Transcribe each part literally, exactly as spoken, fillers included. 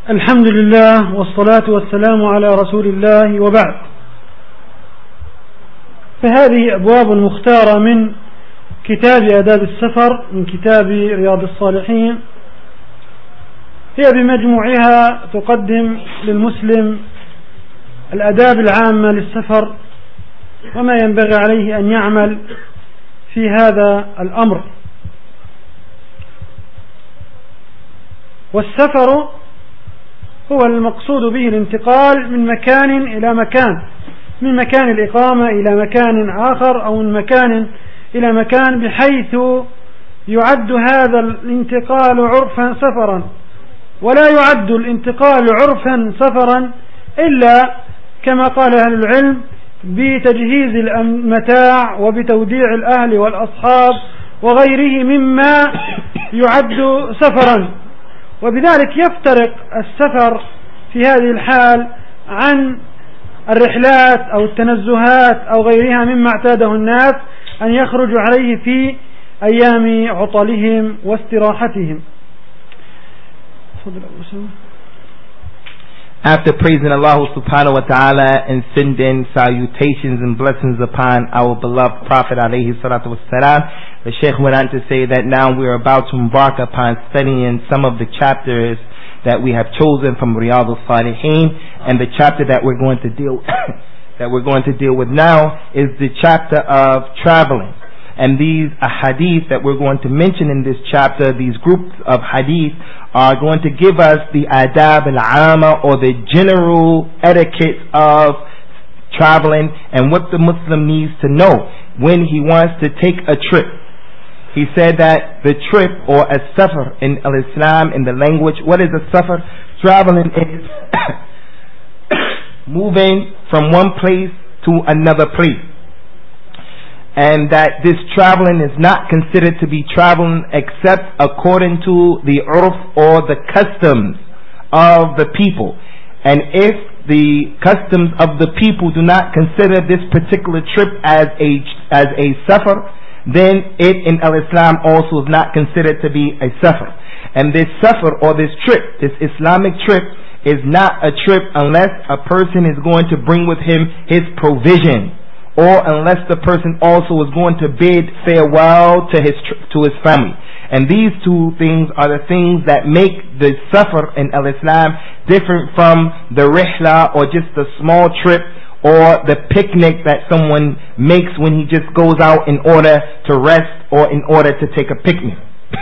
الحمد لله والصلاة والسلام على رسول الله وبعد. فهذه أبواب مختارة من كتاب آداب السفر من كتاب رياض الصالحين، هي بمجموعها تقدم للمسلم الآداب العامة للسفر وما ينبغي عليه أن يعمل في هذا الأمر. والسفر هو المقصود به الانتقال من مكان إلى مكان، من مكان الإقامة إلى مكان آخر أو من مكان إلى مكان، بحيث يعد هذا الانتقال عرفا سفرا، ولا يعد الانتقال عرفا سفرا إلا كما قال أهل العلم بتجهيز المتاع وبتوديع الأهل والأصحاب وغيره مما يعد سفرا. وبذلك يفترق السفر في هذه الحال عن الرحلات أو التنزهات أو غيرها مما اعتاده الناس أن يخرجوا عليه في أيام عطلهم واستراحتهم. After praising Allah subhanahu wa ta'ala and sending salutations and blessings upon our beloved Prophet alayhi salatu wassalam, the Shaykh went on to say that now we are about to embark upon studying some of the chapters that we have chosen from Riyadh al-Salihin, and the chapter that we're going to deal that we're going to deal with now is the chapter of traveling. And these hadith that we're going to mention in this chapter, these groups of hadith, are going to give us the adab al-amma, or the general etiquette of traveling and what the Muslim needs to know when he wants to take a trip. He said that the trip, or a safar in al-Islam, in the language, what is a safar? Traveling is moving from one place to another place. And that this traveling is not considered to be traveling except according to the urf, or the customs of the people. And if the customs of the people do not consider this particular trip as a as a safar, then it in al-Islam also is not considered to be a safar. And this safar, or this trip, this Islamic trip, is not a trip unless a person is going to bring with him his provision, or unless the person also is going to bid farewell to his to his family. And these two things are the things that make the safar in al-Islam different from the rihla, or just a small trip, or the picnic that someone makes when he just goes out in order to rest or in order to take a picnic.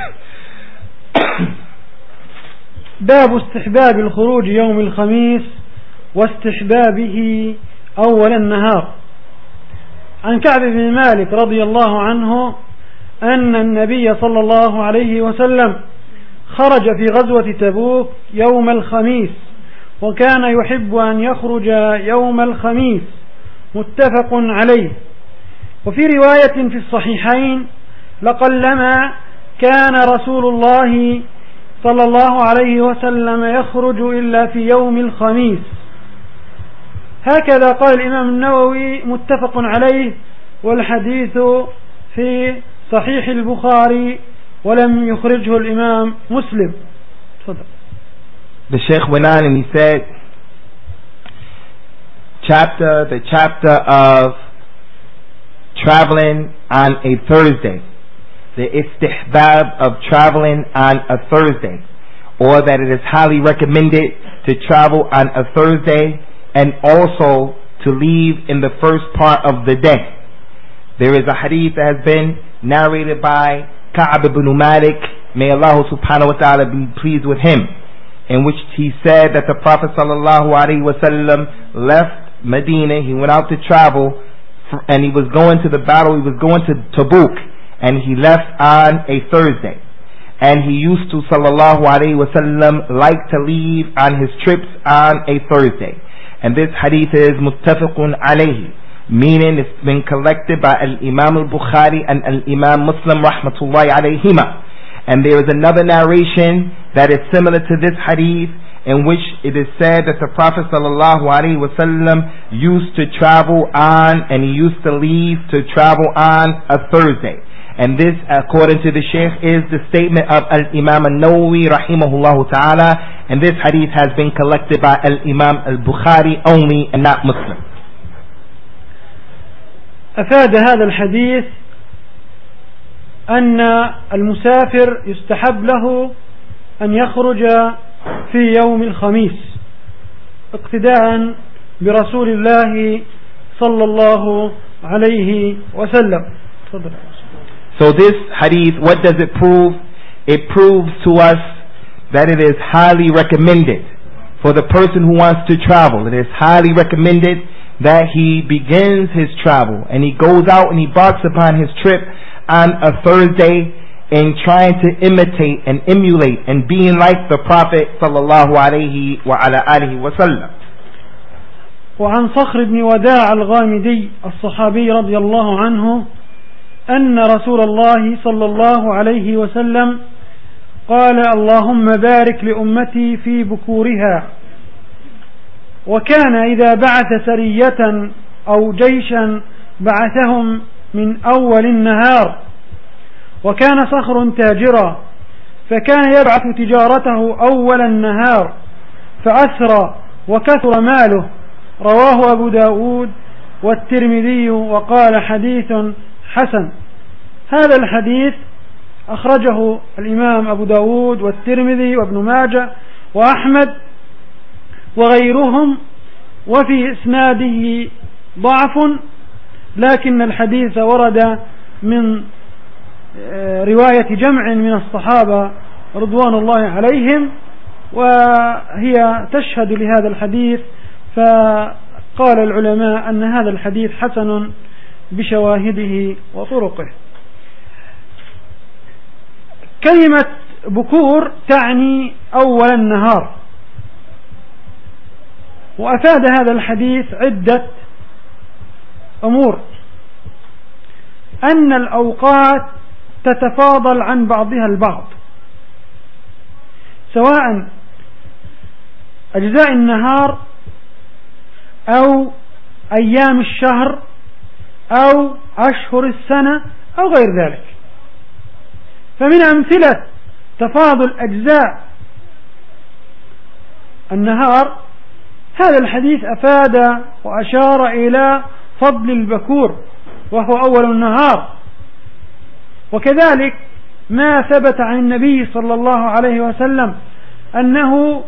باب استحباب الخروج يوم الخميس واستحبابه أول النهار. عن كعب بن مالك رضي الله عنه أن النبي صلى الله عليه وسلم خرج في غزوة تبوك يوم الخميس، وكان يحب أن يخرج يوم الخميس، متفق عليه. وفي رواية في الصحيحين: لقلما كان رسول الله صلى الله عليه وسلم يخرج إلا في يوم الخميس. هكذا قال الإمام النووي متفق عليه، والحديث في صحيح البخاري ولم يخرجه الإمام مسلم. تفضل. The Shaykh went on and he said, chapter, the chapter of traveling on a Thursday, the istihbab of traveling on a Thursday, or that it is highly recommended to travel on a Thursday and also to leave in the first part of the day. There is a hadith that has been narrated by Ka'b ibn Malik, may Allah subhanahu wa ta'ala be pleased with him, in which he said that the Prophet sallallahu alaihi wasallam left Medina. He went out to travel, and he was going to the battle. He was going to Tabuk, and he left on a Thursday. And he used to sallallahu alaihi wasallam like to leave on his trips on a Thursday. And this hadith is muttafaqun alayhi, meaning it's been collected by Al-Imam al-Bukhari and Al-Imam Muslim rahmatullahi alayhima. And there is another narration that is similar to this hadith, in which it is said that the Prophet sallallahu alaihi wasallam used to travel on, and he used to leave to travel on a Thursday. And this, according to the Shaykh, is the statement of Al-Imam Al-Nawawi rahimahullah ta'ala, and this hadith has been collected by Al-Imam Al-Bukhari only and not Muslim. أفاد هذا الحديث أن المسافر يستحب له أن يخرج في يوم الخميس اقتداء برسول الله صلى الله عليه وسلم. So this hadith, what does it prove? It proves to us that it is highly recommended for the person who wants to travel. It is highly recommended that he begins his travel and he goes out and he embarks upon his trip on a Thursday in trying to imitate and emulate and being like the Prophet sallallahu alayhi wa ala alihi wa sallam. وعن صخر بن وداع الغامدي الصحابي رضي الله عنه أن رسول الله صلى الله عليه وسلم قال اللهم بارك لأمتي في بكورها. وكان إذا بعث سرية أو جيشا بعثهم من أول النهار. وكان صخر تاجرا فكان يبعث تجارته أول النهار فأسرى وكثر ماله. رواه أبو داود والترمذي وقال حديث حسن. هذا الحديث أخرجه الإمام أبو داود والترمذي وابن ماجه وأحمد وغيرهم، وفي إسناده ضعف، لكن الحديث ورد من رواية جمع من الصحابة رضوان الله عليهم، وهي تشهد لهذا الحديث، فقال العلماء أن هذا الحديث حسن بشواهده وطرقه. كلمة بكور تعني أول النهار، وأفاد هذا الحديث عدة أمور: أن الأوقات تتفاضل عن بعضها البعض، سواء أجزاء النهار أو أيام الشهر أو أشهر السنة أو غير ذلك. فمن أمثلة تفاضل أجزاء النهار هذا الحديث أفاد وأشار إلى فضل البكور وهو أول النهار، وكذلك ما ثبت عن النبي صلى الله عليه وسلم أنه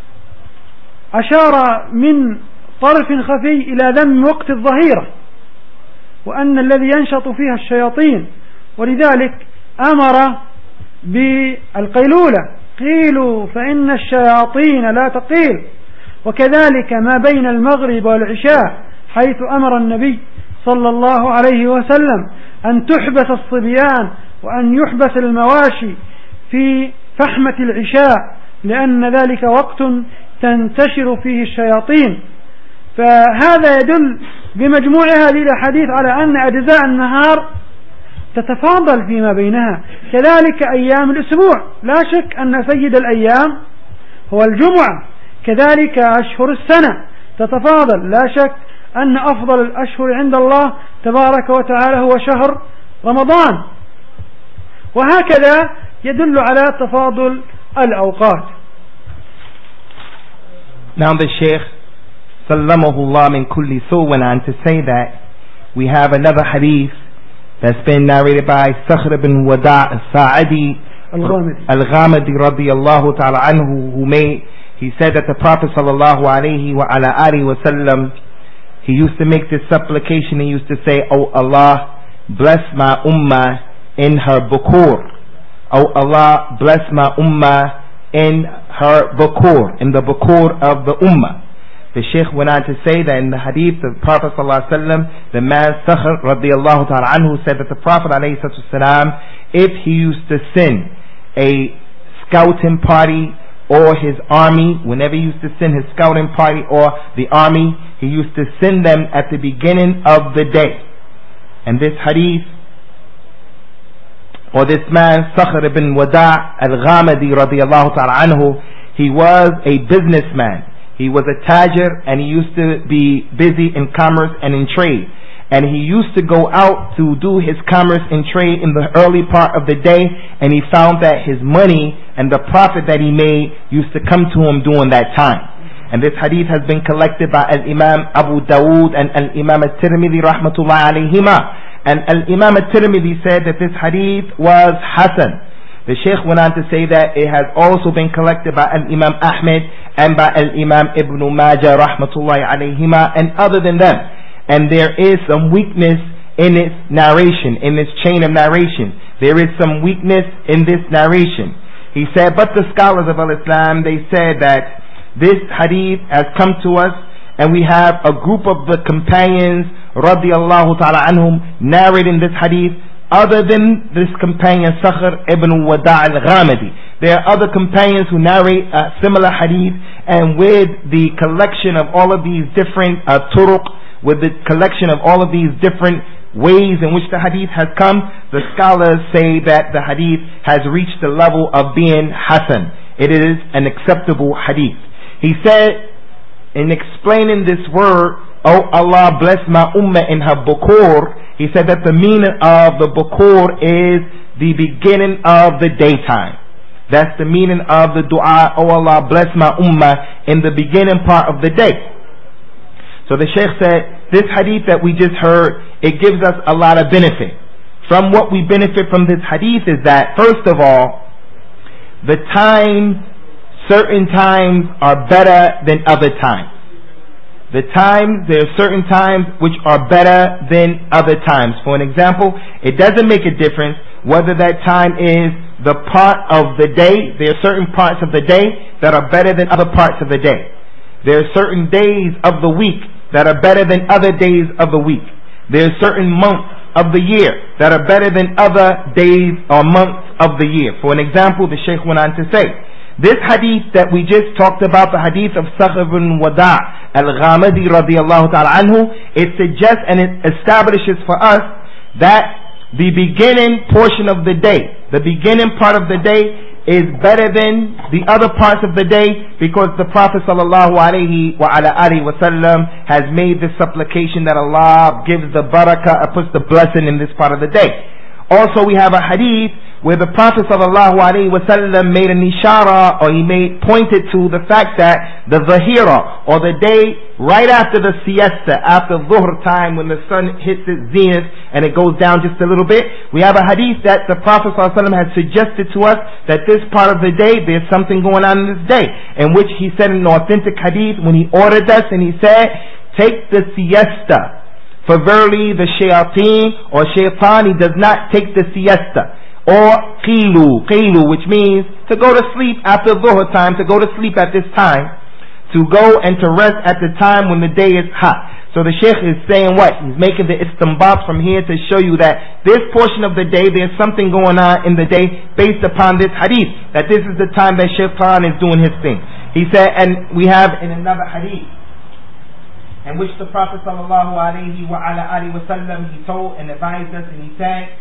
أشار من طرف خفي إلى ذم وقت الظهيرة، وأن الذي ينشط فيها الشياطين، ولذلك أمر بالقيلولة، قيلوا فإن الشياطين لا تقيل. وكذلك ما بين المغرب والعشاء حيث أمر النبي صلى الله عليه وسلم أن تحبس الصبيان وأن يحبس المواشي في فحمة العشاء، لأن ذلك وقت تنتشر فيه الشياطين. فهذا يدل بمجموع هذه الأحاديث على أن أجزاء النهار تتفاضل فيما بينها. كذلك أيام الأسبوع، لا شك أن سيد الأيام هو الجمعة. كذلك أشهر السنة تتفاضل، لا شك أن أفضل الأشهر عند الله تبارك وتعالى هو شهر رمضان، وهكذا يدل على تفاضل الأوقات. Now the Shaykh Sallamahullah min kulli su went on to say that we have another hadith that's been narrated by Sakhr ibn Wada' al-Sa'adi al-Ghamidi radiyallahu ta'ala anhu, who made, he said that the Prophet sallallahu alayhi wa ala alihi wa sallam, he used to make this supplication. He used to say, "Oh Allah, bless my ummah in her bukur. Oh Allah, bless my ummah in her bukur, in the bukur of the ummah." The Shaykh went on to say that in the hadith of the Prophet sallallahu alaihi wasallam, the man Sakhr radiyallahu ta'ala anhu said that the Prophet alayhi salam, if he used to send a scouting party or his army, whenever he used to send his scouting party or the army, he used to send them at the beginning of the day. And this hadith, or this man Sakhr ibn Wada' al-Ghamidi radiyallahu ta'ala anhu, he was a businessman. He was a tajir, and he used to be busy in commerce and in trade. and he used to go out to do his commerce and trade in the early part of the day, and he found that his money and the profit that he made used to come to him during that time. And this hadith has been collected by Al-Imam Abu Dawood and Al-Imam At-Tirmidhi rahmatullahi alayhima. And Al-Imam At-Tirmidhi said that this hadith was Hasan. The Shaykh went on to say that it has also been collected by Al-Imam Ahmed and by Al-Imam Ibn Majah rahmatullahi alayhima and other than them. And there is some weakness in its narration, in this chain of narration. There is some weakness in this narration. He said, but the scholars of Al-Islam, they said that this hadith has come to us, and we have a group of the companions radiyallahu ta'ala anhum narrating this hadith, other than this companion Sakhr ibn Wada' al-Ghamidi. There are other companions who narrate a similar hadith, and with the collection of all of these different uh, turuq, with the collection of all of these different ways in which the hadith has come, the scholars say that the hadith has reached the level of being Hasan. It is an acceptable hadith. He said, in explaining this word, "Oh Allah bless my ummah in her bukur," he said that the meaning of the bukur is the beginning of the daytime. That's the meaning of the dua, "Oh Allah bless my ummah," in the beginning part of the day. So the Shaykh said, this hadith that we just heard, it gives us a lot of benefit. From what we benefit from this hadith is that, first of all, the time, certain times are better than other times. The times, there are certain times which are better than other times. For an example, it doesn't make a difference whether that time is the part of the day. There are certain parts of the day that are better than other parts of the day. There are certain days of the week that are better than other days of the week. There are certain months of the year that are better than other days or months of the year. For an example, the Shaykh went on to say, this hadith that we just talked about, the hadith of Sakhr ibn Wada' al-Ghamidi radiyallahu ta'ala anhu, it suggests and it establishes for us that the beginning portion of the day, the beginning part of the day is better than the other parts of the day, because the Prophet sallallahu alayhi wa ala alihi wa sallam has made this supplication that Allah gives the barakah, puts the blessing in this part of the day. Also we have a hadith where the Prophet sallallahu alaihi wasallam made an ishara, or he made pointed to the fact that the Zahira, or the day right after the siesta, after Dhuhr time, when the sun hits its zenith and it goes down just a little bit, we have a hadith that the Prophet sallallahu alaihi wasallam has suggested to us that this part of the day, there's something going on in this day, in which he said in an authentic hadith, when he ordered us, and he said, take the siesta, for verily the shayateen or shaitan, he does not take the siesta. Or qilu, qilu, which means to go to sleep after dhuhr time, to go to sleep at this time, to go and to rest at the time when the day is hot. So the Shaykh is saying what? He's making the istinbat from here to show you that this portion of the day, there's something going on in the day based upon this hadith, that this is the time that shaitan is doing his thing. He said, and we have in another hadith, in which the Prophet sallallahu alaihi wa ala alihi wa sallam, he told and advised us, and he said,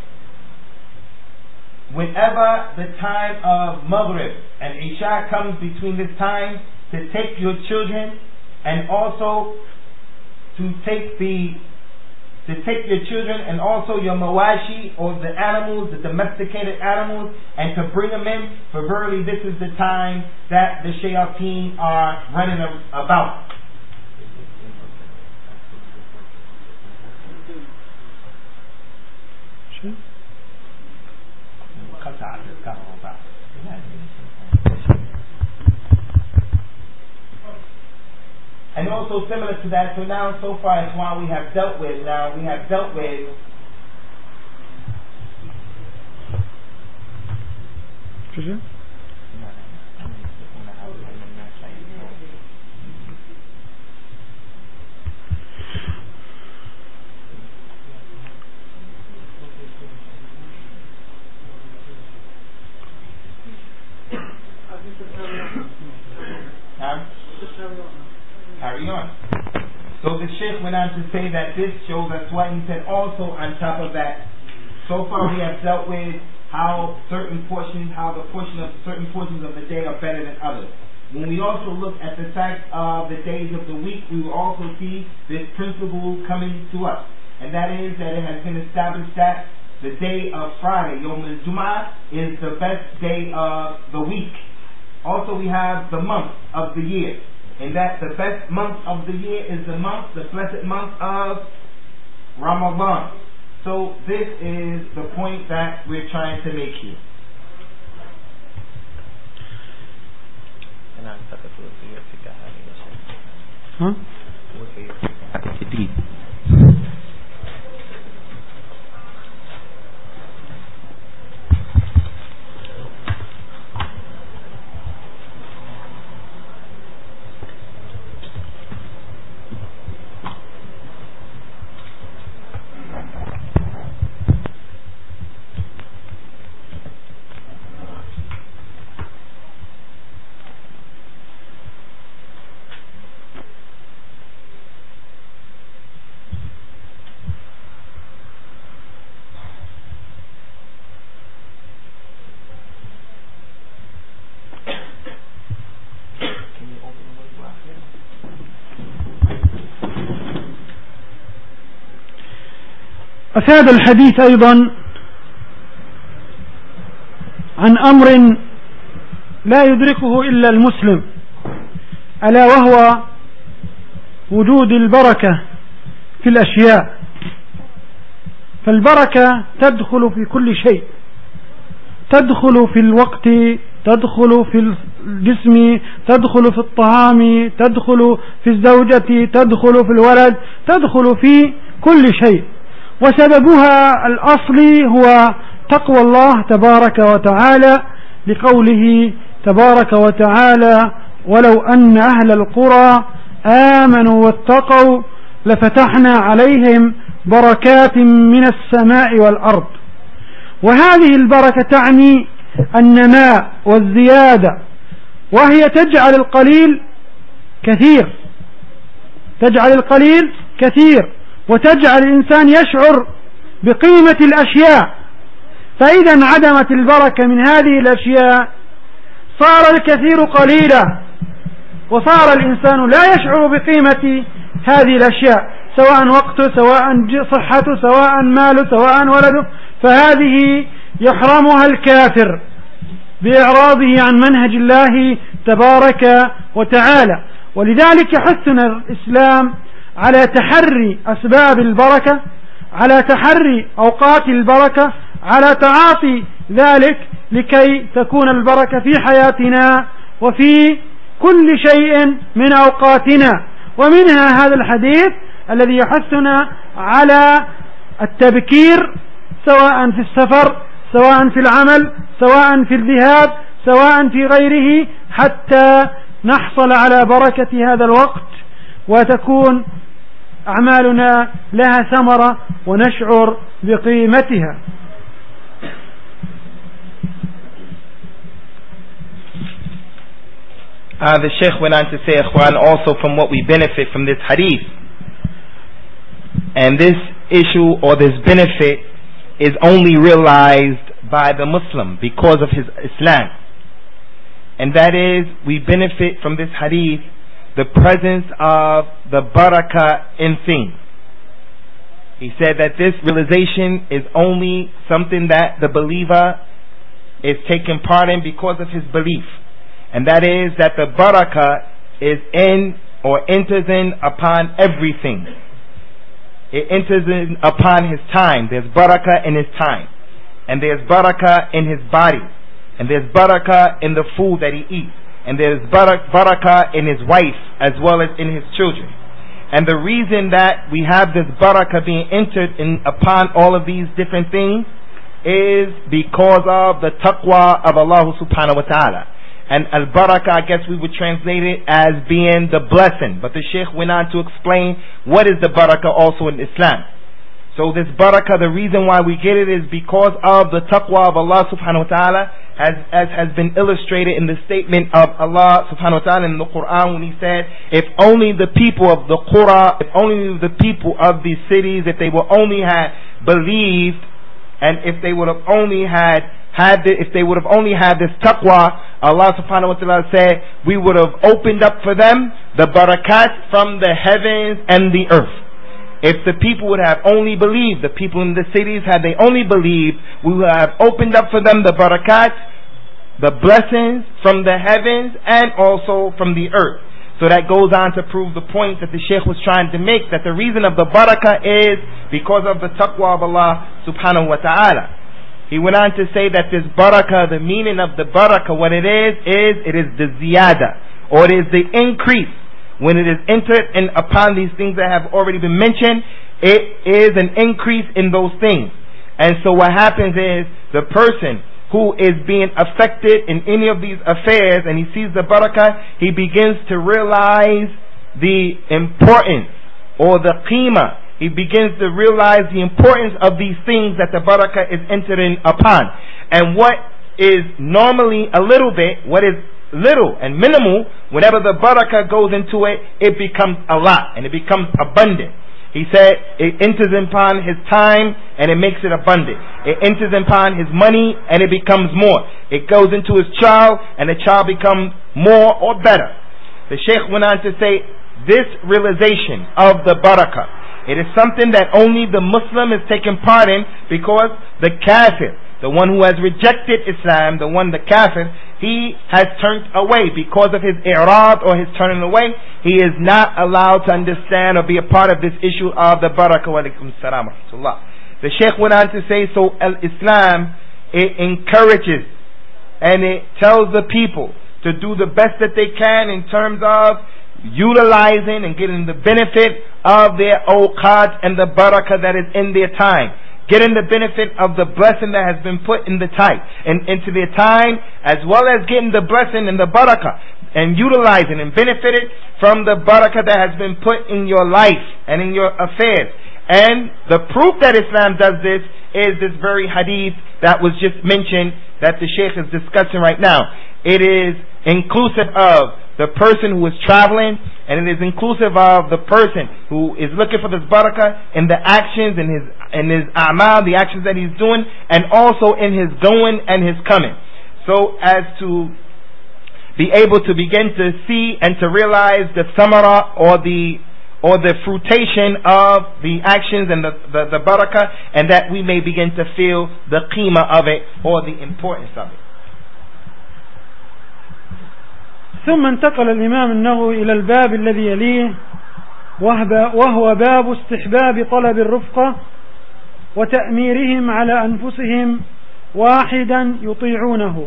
whenever the time of Maghrib and Isha comes between this time, to take your children and also to take the to take your children and also your mawashi, or the animals, the domesticated animals, and to bring them in, for verily this is the time that the shayateen are running about. And also similar to that, so now so far as what we have dealt with, now we have dealt with carry on. So the Shaykh went on to say that this shows us what he said. Also on top of that, so far we have dealt with how certain portions, how the portion of certain portions of the day are better than others. When we also look at the fact of the days of the week, we will also see this principle coming to us. and that is that it has been established that the day of Friday, Yom al-Jum'ah, is the best day of the week. Also we have the month of the year, and that the best month of the year is the month, the blessed month of Ramadan. So this is the point that we're trying to make here. Huh? أفاد الحديث أيضا عن أمر لا يدركه إلا المسلم، ألا وهو وجود البركة في الأشياء. فالبركة تدخل في كل شيء، تدخل في الوقت، تدخل في الجسم، تدخل في الطعام، تدخل في الزوجة، تدخل في الولد، تدخل في كل شيء. وسببها الأصلي هو تقوى الله تبارك وتعالى، لقوله تبارك وتعالى: ولو أن أهل القرى آمنوا واتقوا لفتحنا عليهم بركات من السماء والأرض. وهذه البركة تعني النماء والزيادة، وهي تجعل القليل كثير، تجعل القليل كثير وتجعل الإنسان يشعر بقيمة الأشياء. فإذا انعدمت البركة من هذه الأشياء صار الكثير قليلا، وصار الإنسان لا يشعر بقيمة هذه الأشياء، سواء وقته، سواء صحته، سواء ماله، سواء ولده. فهذه يحرمها الكافر بإعراضه عن منهج الله تبارك وتعالى. ولذلك يحثنا الإسلام على تحري أسباب البركة، على تحري أوقات البركة، على تعاطي ذلك لكي تكون البركة في حياتنا وفي كل شيء من أوقاتنا. ومنها هذا الحديث الذي يحثنا على التبكير، سواء في السفر، سواء في العمل، سواء في الذهاب، سواء في غيره، حتى نحصل على بركة هذا الوقت وتكون أعمالنا لها ثمرة ونشعر بقيمتها. Uh, the Sheikh went on to say, Ikhwan, also from what we benefit from this hadith, and this issue or this benefit is only realized by the Muslim because of his Islam, and that is, we benefit from this hadith the presence of the barakah in things. He said that this realization is only something that the believer is taking part in because of his belief, and that is that the barakah is in or enters in upon everything. It enters in upon his time. There's barakah in his time, and there's barakah in his body, and there's barakah in the food that he eats, and there's barakah in his wife as well as in his children. And the reason that we have this barakah being entered in upon all of these different things is because of the taqwa of Allah subhanahu wa ta'ala. And al-barakah, I guess we would translate it as being the blessing, but the Shaykh went on to explain what is the barakah also in Islam. So this barakah, the reason why we get it is because of the taqwa of Allah subhanahu wa ta'ala, as, as has been illustrated in the statement of Allah subhanahu wa ta'ala in the Quran, when he said, if only the people of the Qura, if only the people of these cities, if they would only have believed, and if they would have only had had the, if they would have only had this taqwa, Allah subhanahu wa ta'ala said, we would have opened up for them the barakat from the heavens and the earth. If the people would have only believed, the people in the cities, had they only believed, we would have opened up for them the barakat, the blessings from the heavens and also from the earth. So that goes on to prove the point that the Shaykh was trying to make, that the reason of the barakah is because of the taqwa of Allah subhanahu wa ta'ala. He went on to say that this barakah, the meaning of the barakah, what it is, is it is the ziyada, or it is the increase. When it is entered in upon these things that have already been mentioned, it is an increase in those things. And so what happens is, the person who is being affected in any of these affairs and he sees the barakah, he begins to realize the importance or the qima. He begins to realize the importance of these things that the barakah is entering upon. And what is normally a little bit, what is little and minimal, whenever the barakah goes into it, it becomes a lot and it becomes abundant. He said it enters upon his time and it makes it abundant. It enters upon his money and it becomes more. It goes into his child and the child becomes more or better. The Shaykh went on to say, this realization of the barakah, it is something that only the Muslim is taking part in, because the kafir, the one who has rejected Islam, the one, the kafir, he has turned away because of his i'rad or his turning away. He is not allowed to understand or be a part of this issue of the barakah. Wa alaikum salam wa rahmatullah. The Shaykh went on to say, so Islam, it encourages and it tells the people to do the best that they can in terms of utilizing and getting the benefit of their awqat and the barakah that is in their time. Getting the benefit of the blessing that has been put in the time and into their time, as well as getting the blessing and the barakah and utilizing and benefiting from the barakah that has been put in your life and in your affairs. And the proof that Islam does this is this very hadith that was just mentioned that the Shaykh is discussing right now. It is inclusive of the person who is traveling, and it is inclusive of the person who is looking for this barakah in the actions, in his in his a'mal, the actions that he's doing, and also in his going and his coming. So as to be able to begin to see and to realize the samara or the or the fruition of the actions and the, the, the barakah, and that we may begin to feel the qima of it or the importance of it. ثم انتقل الإمام النووي إلى الباب الذي يليه، وهو باب استحباب طلب الرفقة وتأميرهم على أنفسهم واحدا يطيعونه.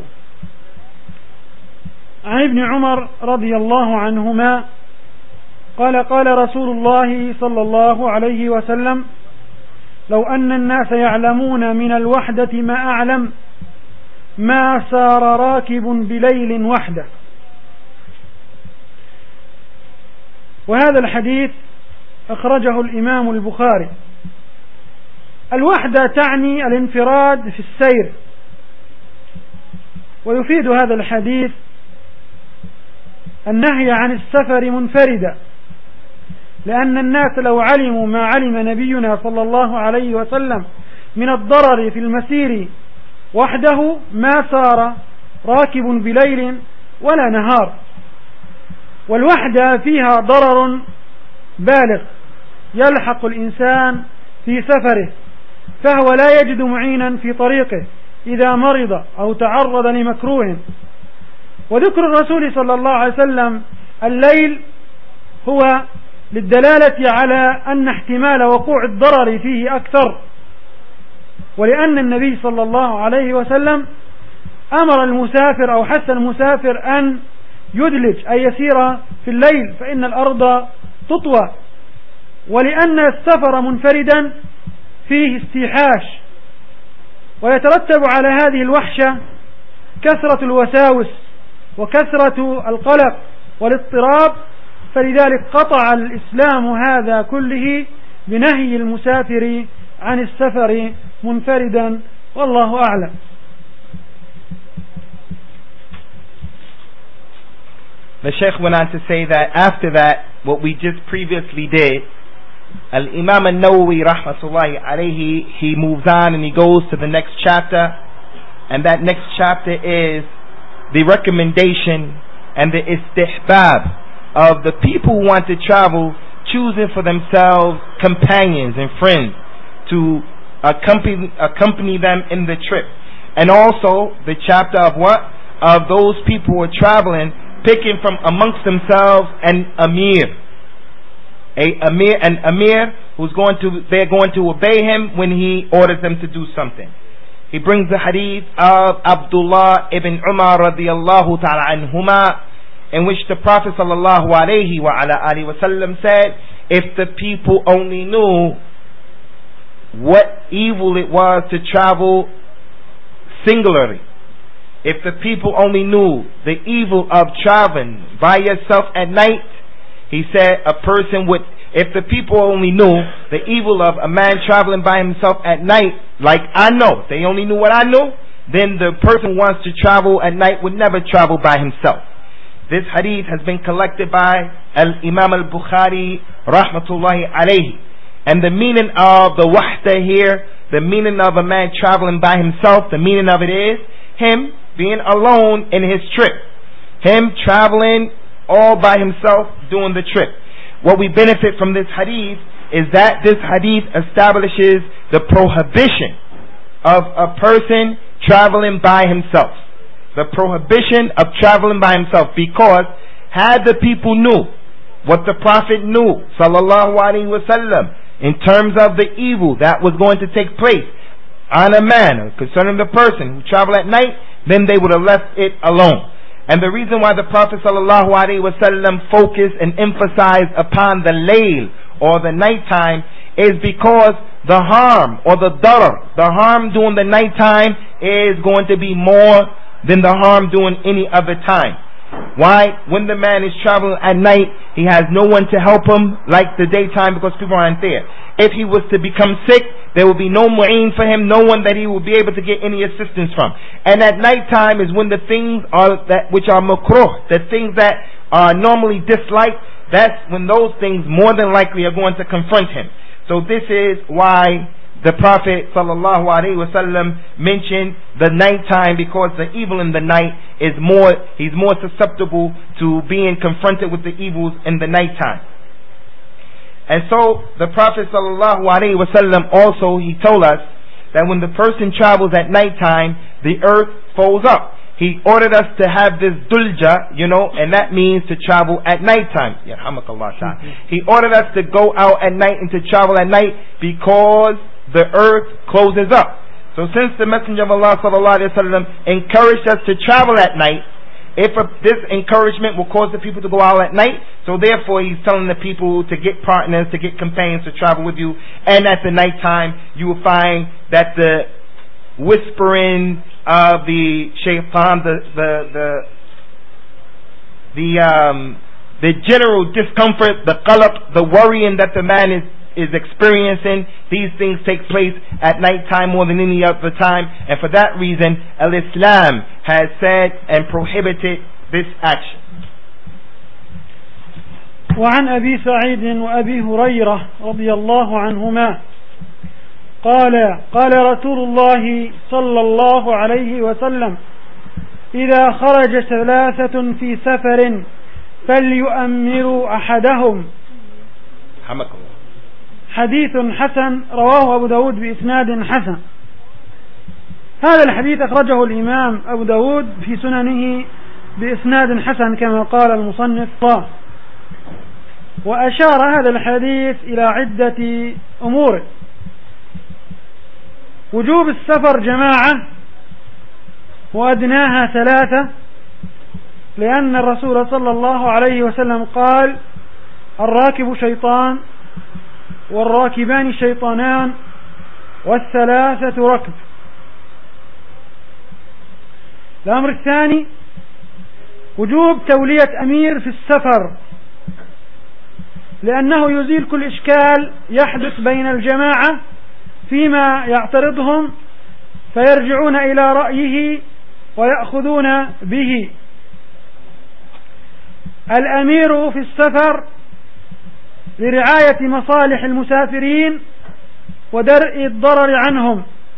عن ابن عمر رضي الله عنهما قال قال رسول الله صلى الله عليه وسلم: لو أن الناس يعلمون من الوحدة ما أعلم ما سار راكب بليل وحده. وهذا الحديث أخرجه الإمام البخاري. الوحدة تعني الانفراد في السير، ويفيد هذا الحديث النهي عن السفر منفردا، لأن الناس لو علموا ما علم نبينا صلى الله عليه وسلم من الضرر في المسير وحده ما سار راكب بليل ولا نهار. والوحدة فيها ضرر بالغ يلحق الإنسان في سفره، فهو لا يجد معينا في طريقه إذا مرض أو تعرض لمكروه. وذكر الرسول صلى الله عليه وسلم الليل هو للدلالة على أن احتمال وقوع الضرر فيه أكثر، ولأن النبي صلى الله عليه وسلم أمر المسافر أو حث المسافر أن يدلج أي يسير في الليل فإن الأرض تطوى، ولأن السفر منفردا فيه استيحاش، ويترتب على هذه الوحشة كثرة الوساوس وكثرة القلق والاضطراب، فلذلك قطع الإسلام هذا كله بنهي المسافر عن السفر منفردا، والله أعلم. The Shaykh went on to say that after that, what we just previously did, Al-Imam Al-Nawawi rahmatullahi alayhi, he moves on and he goes to the next chapter, and that next chapter is the recommendation and the istihbab of the people who want to travel choosing for themselves companions and friends to accompany, accompany them in the trip. And also the chapter of what? Of those people who are traveling, picking from amongst themselves an Amir. A Amir, an Amir who's going to, they're going to obey him when he orders them to do something. He brings the hadith of Abdullah ibn Umar radiyallahu ta'ala anhuma, in which the Prophet sallallahu alayhi wa ala alihi wa sallam said, if the people only knew what evil it was to travel singularly, if the people only knew the evil of traveling by yourself at night, he said a person would, if the people only knew the evil of a man traveling by himself at night, like I know, if they only knew what I knew, then the person who wants to travel at night would never travel by himself. This hadith has been collected by Al-Imam Al-Bukhari rahmatullahi alayhi. And the meaning of the wahda here, the meaning of a man traveling by himself, the meaning of it is him being alone in his trip. Him traveling all by himself doing the trip. What we benefit from this hadith is that this hadith establishes the prohibition of a person traveling by himself. The prohibition of traveling by himself, because had the people knew what the Prophet knew sallallahu alaihi wasallam in terms of the evil that was going to take place on a man concerning the person who traveled at night, then they would have left it alone. And the reason why the Prophet sallallahu alaihi wasallam focused and emphasized upon the layl or the nighttime is because the harm or the darar, the harm during the nighttime is going to be more than the harm during any other time. Why? When the man is traveling at night, he has no one to help him like the daytime, because people aren't there. If he was to become sick, there will be no mu'een for him, no one that he will be able to get any assistance from. And at nighttime is when the things are that which are makruh, the things that are normally disliked, that's when those things more than likely are going to confront him. So this is why the Prophet sallallahu alaihi wasallam mentioned the nighttime, because the evil in the night is more, he's more susceptible to being confronted with the evils in the nighttime. And so the Prophet sallallahu alaihi wasallam also, he told us that when the person travels at nighttime, the earth folds up. He ordered us to have this dulja, you know, and that means to travel at nighttime. He ordered us to go out at night and to travel at night because the earth closes up. So since the Messenger of Allah sallallahu alaihi wasallam encouraged us to travel at night, if a, this encouragement will cause the people to go out at night, so therefore he's telling the people to get partners, to get companions to travel with you. And at the nighttime, you will find that the whispering of the shaitan, the the the the um the general discomfort, the qalaq, the worrying that the man is is experiencing, these things take place at night time more than any other time, and for that reason Al-Islam has said and prohibited this action. وعن أبي سعيد وأبي هريرة رضي الله عنهما قال قال رسول الله صلى الله عليه وسلم إذا خرج ثلاثة في سفر فليؤمروا أحدهم. حمك الله. حديث حسن رواه أبو داود بإسناد حسن. هذا الحديث أخرجه الإمام أبو داود في سننه بإسناد حسن كما قال المصنف الله. وأشار هذا الحديث إلى عدة أمور: وجوب السفر جماعة وأدناها ثلاثة، لأن الرسول صلى الله عليه وسلم قال: الراكب شيطان والراكبان شيطانان والثلاثة ركب. الأمر الثاني: وجوب تولية أمير في السفر، لأنه يزيل كل إشكال يحدث بين الجماعة فيما يعترضهم فيرجعون إلى رأيه ويأخذون به. الأمير في السفر لرعاية مصالح المسافرين ودرء الضرر عنهم.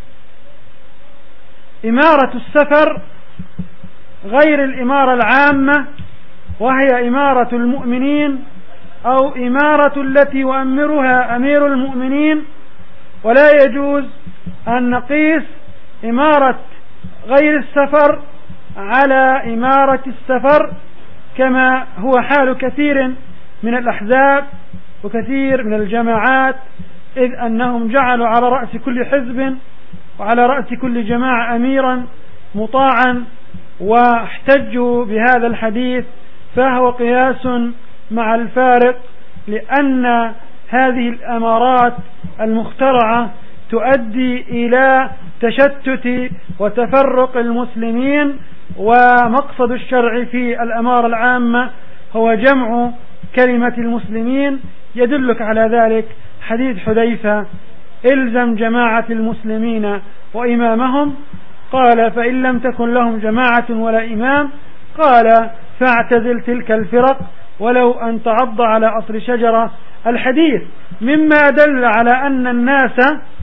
إمارة السفر غير الإمارة العامة، وهي إمارة المؤمنين أو إمارة التي يؤمرها أمير المؤمنين، ولا يجوز أن نقيس إمارة غير السفر على إمارة السفر، كما هو حال كثير من الأحزاب وكثير من الجماعات، إذ أنهم جعلوا على رأس كل حزب وعلى رأس كل جماعة أميرا مطاعا، واحتجوا بهذا الحديث، فهو قياس مع الفارق، لأن هذه الأمارات المخترعة تؤدي إلى تشتت وتفرق المسلمين، ومقصد الشرع في الأمارة العامة هو جمع كلمة المسلمين. يدلك على ذلك حديث حذيفة: إلزم جماعة المسلمين وإمامهم، قال: فإن لم تكن لهم جماعة ولا إمام، قال: فاعتزل تلك الفرق ولو أن تعض على أصل شجرة. الحديث مما دل على أن الناس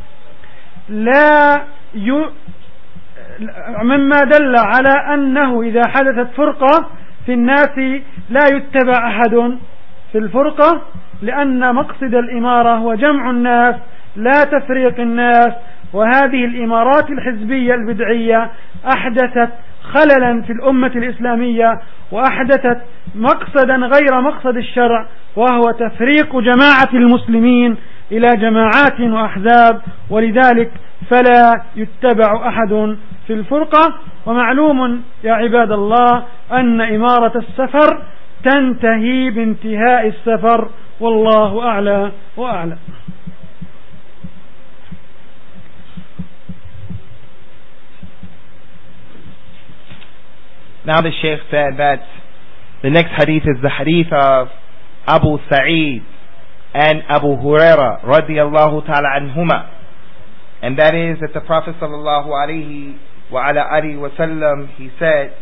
لا ي... مما دل على أنه إذا حدثت فرقة في الناس لا يتبع أحد في الفرقة، لأن مقصد الإمارة هو جمع الناس لا تفريق الناس. وهذه الإمارات الحزبية البدعية أحدثت خللا في الأمة الإسلامية، وأحدثت مقصدا غير مقصد الشرع، وهو تفريق جماعة المسلمين إلى جماعات وأحزاب، ولذلك فلا يتبع أحد في الفرقة. ومعلوم يا عباد الله أن إمارة السفر تنتهي بانتهاء السفر، والله أعلى وأعلم. Now the Shaykh said that the next hadith is the hadith of Abu Sa'id and Abu Huraira radiyallahu ta'ala anhuma, and that is that the Prophet sallallahu alayhi wa ala alihi wa sallam, he said,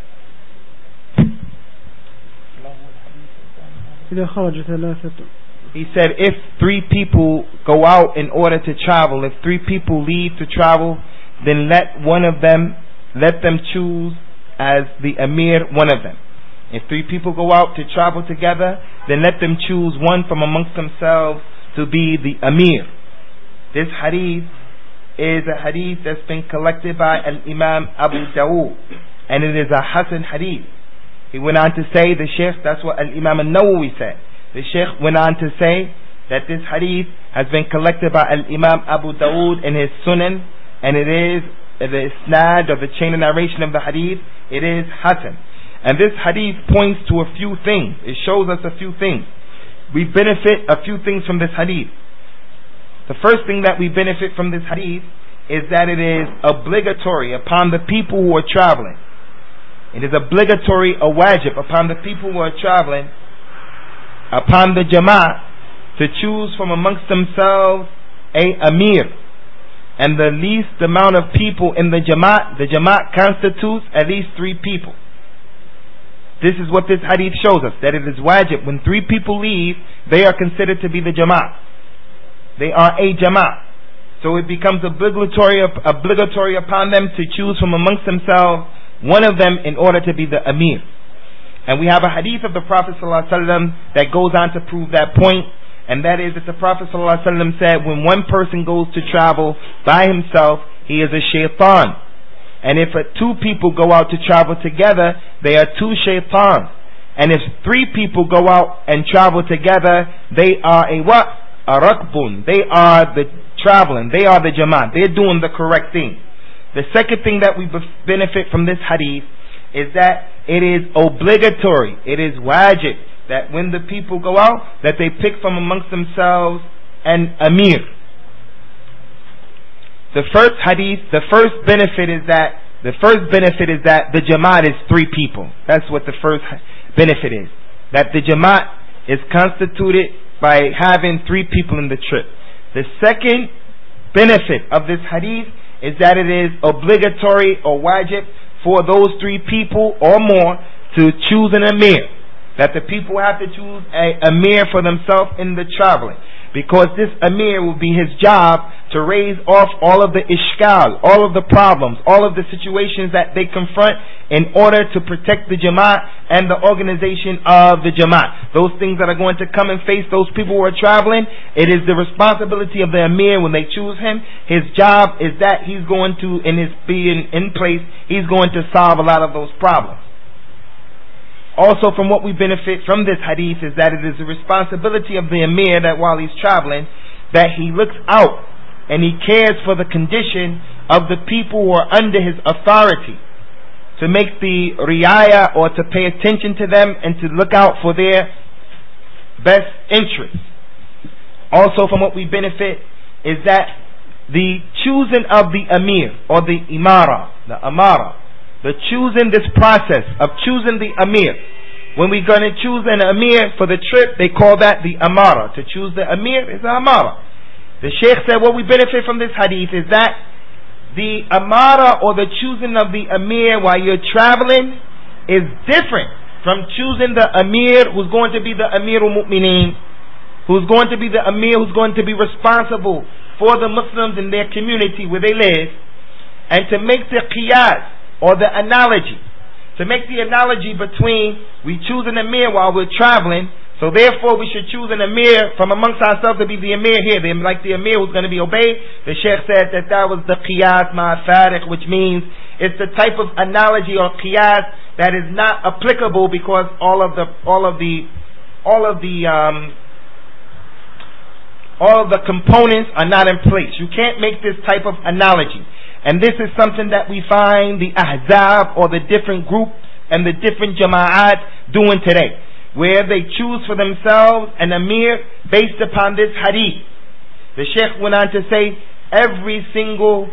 he said, if three people go out in order to travel, if three people leave to travel, then let one of them, let them choose as the Amir one of them. If three people go out to travel together, then let them choose one from amongst themselves to be the Amir. This hadith is a hadith that's been collected by Al-Imam Abu Dawood, and it is a Hasan hadith. He went on to say, the Shaykh, that's what Al-Imam An-Nawawi said. The Shaykh went on to say that this hadith has been collected by Al-Imam Abu Dawood in his Sunan, and it is the isnad of the chain of narration of the hadith, it is Hasan. And this hadith points to a few things. It shows us a few things. We benefit a few things from this hadith. The first thing that we benefit from this hadith is that it is obligatory upon the people who are traveling. It is obligatory, a wajib upon the people who are traveling, upon the jama'ah, to choose from amongst themselves a amir. And the least amount of people in the jama'at, the jama'at constitutes at least three people. This is what this hadith shows us, that it is wajib. When three people leave, they are considered to be the jama'at. They are a jama'at. So it becomes obligatory, obligatory upon them to choose from amongst themselves one of them in order to be the amir. And we have a hadith of the Prophet ﷺ that goes on to prove that point. And that is that the Prophet ﷺ said, when one person goes to travel by himself, he is a shaitan. And if uh, two people go out to travel together, they are two shaitans. And if three people go out and travel together, they are a what? A rakbun. They are the traveling. They are the jama'at. They're doing the correct thing. The second thing that we benefit from this hadith is that it is obligatory. It is wajib that when the people go out, that they pick from amongst themselves an amir. The first hadith, the first benefit is that the first benefit is that the jama'at is three people. That's what the first benefit is. That the jama'at is constituted by having three people in the trip. The second benefit of this hadith is that it is obligatory or wajib for those three people or more to choose an amir. That the people have to choose a amir for themselves in the traveling. because this Amir will be his job to raise off all of the ishkal, all of the problems, all of the situations that they confront in order to protect the Jamaat and the organization of the Jamaat. Those things that are going to come and face those people who are traveling, it is the responsibility of the Amir when they choose him. His job is that he's going to, in his being in place, he's going to solve a lot of those problems. Also, from what we benefit from this hadith is that it is the responsibility of the Amir that while he's traveling, that he looks out and he cares for the condition of the people who are under his authority, to make the riayah, or to pay attention to them and to look out for their best interests. Also, from what we benefit is that the choosing of the Amir, or the Imara, the Amara, the choosing, this process of choosing the Amir. When we're going to choose an Amir for the trip, they call that the Amara. To choose the Amir is the Amara. The Sheikh said what we benefit from this hadith is that the Amara, or the choosing of the Amir while you're traveling, is different from choosing the Amir who's going to be the Amir al-Mu'mineen, who's going to be the Amir who's going to be responsible for the Muslims in their community where they live, and to make the qiyas, or the analogy, to make the analogy between we choose an Amir while we're traveling, so therefore we should choose an Amir from amongst ourselves to be the Amir here, like the Amir who's going to be obeyed. The Sheikh said that that was the qiyas ma'a fariq, which means it's the type of analogy or qiyas that is not applicable because all of the all of the all of the um, all of the components are not in place. You can't make this type of analogy. And this is something that we find the ahzab, or the different groups and the different jama'at doing today, where they choose for themselves an Amir based upon this hadith. The Sheikh went on to say every single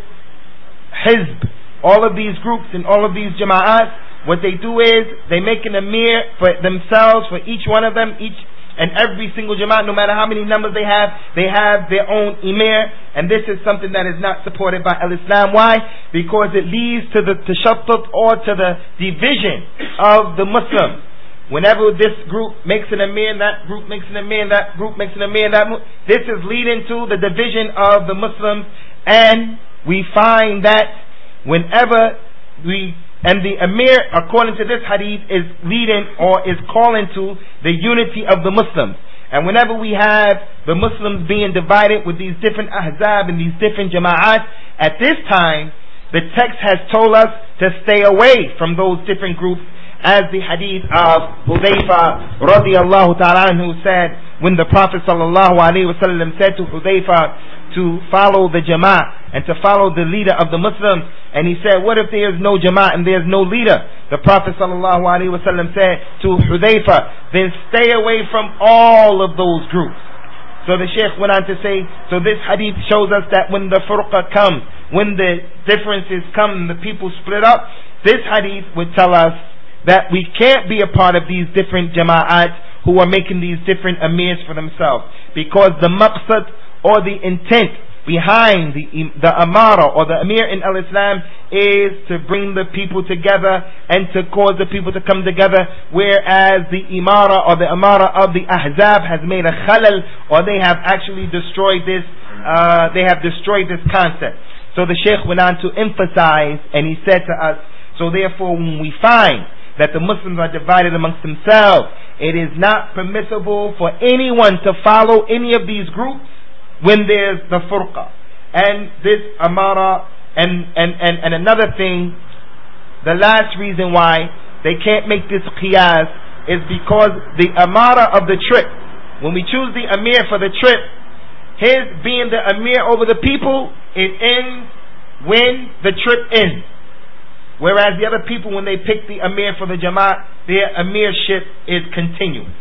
hizb, all of these groups and all of these jama'at, what they do is they make an Amir for themselves, for each one of them, each and every single Jamaat, no matter how many numbers they have, they have their own Emir, and this is something that is not supported by Al-Islam. Why? Because it leads to the tashattut, or to the division of the Muslims. Whenever this group makes an Amir, that group makes an Amir, that group makes an Amir, that this is leading to the division of the Muslims, and we find that whenever we And the Amir, according to this hadith, is leading or is calling to the unity of the Muslims. And whenever we have the Muslims being divided with these different ahzab and these different jama'at, at this time, the text has told us to stay away from those different groups, as the hadith of Hudayfa radiyallahu ta'ala anhu said, when the Prophet sallallahu alaihi wasallam said to Hudayfa to follow the jama'at and to follow the leader of the Muslims, and he said, what if there is no jama'at and there is no leader? The Prophet sallallahu alaihi wasallam said to Hudayfa, then stay away from all of those groups. So the Shaykh went on to say, so this hadith shows us that when the furqa comes, when the differences come and the people split up, this hadith would tell us that we can't be a part of these different jama'at who are making these different amirs for themselves, because the maqsad, or the intent behind the the amara or the amir in al-Islam is to bring the people together and to cause the people to come together, whereas the imara or the amara of the ahzab has made a khalal, or they have actually destroyed this uh, they have destroyed this concept. So the Shaykh went on to emphasize, and he said to us, so therefore when we find that the Muslims are divided amongst themselves, it is not permissible for anyone to follow any of these groups when there's the furqa. And this amara, and, and, and, and another thing, the last reason why they can't make this qiyas is because the amara of the trip, when we choose the amir for the trip, his being the amir over the people, it ends when the trip ends. Whereas the other people, when they pick the amir for the jama'at, their amirship is continuing.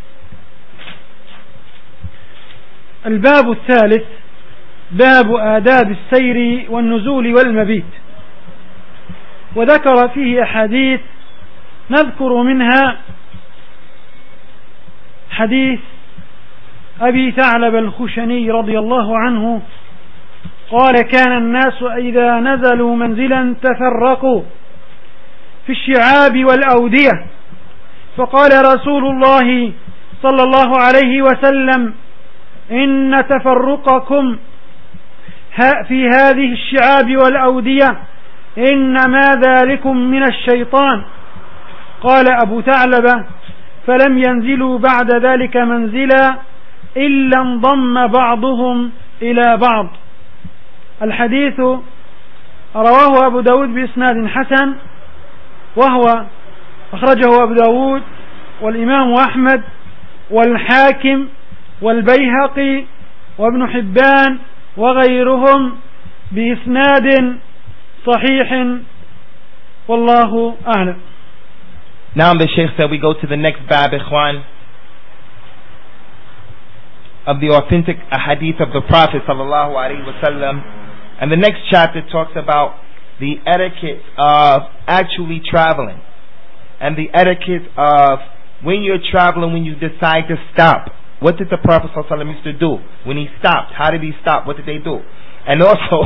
الباب الثالث باب آداب السير والنزول والمبيت. وذكر فيه أحاديث نذكر منها حديث أبي ثعلب الخشني رضي الله عنه قال كان الناس إذا نزلوا منزلا تفرقوا في الشعاب والأودية، فقال رسول الله صلى الله عليه وسلم إن تفرقكم في هذه الشعاب والأودية إنما ذلكم من الشيطان. قال أبو ثعلبة: فلم ينزلوا بعد ذلك منزلا إلا انضم بعضهم إلى بعض. الحديث رواه أبو داود بإسناد حسن، وهو أخرجه أبو داود والإمام أحمد والحاكم والبيهقي وابن حبان وغيرهم بإسناد صحيح، والله أعلم. Now the Sheikh said we go to the next bab, Ikhwan, of the authentic hadith of the Prophet sallallahu alaihi wasallam, and the next chapter talks about the etiquette of actually traveling, and the etiquette of when you're traveling, when you decide to stop. What did the Prophet sallallahu alaihi wasallam used to do when he stopped? How did he stop? What did they do? And also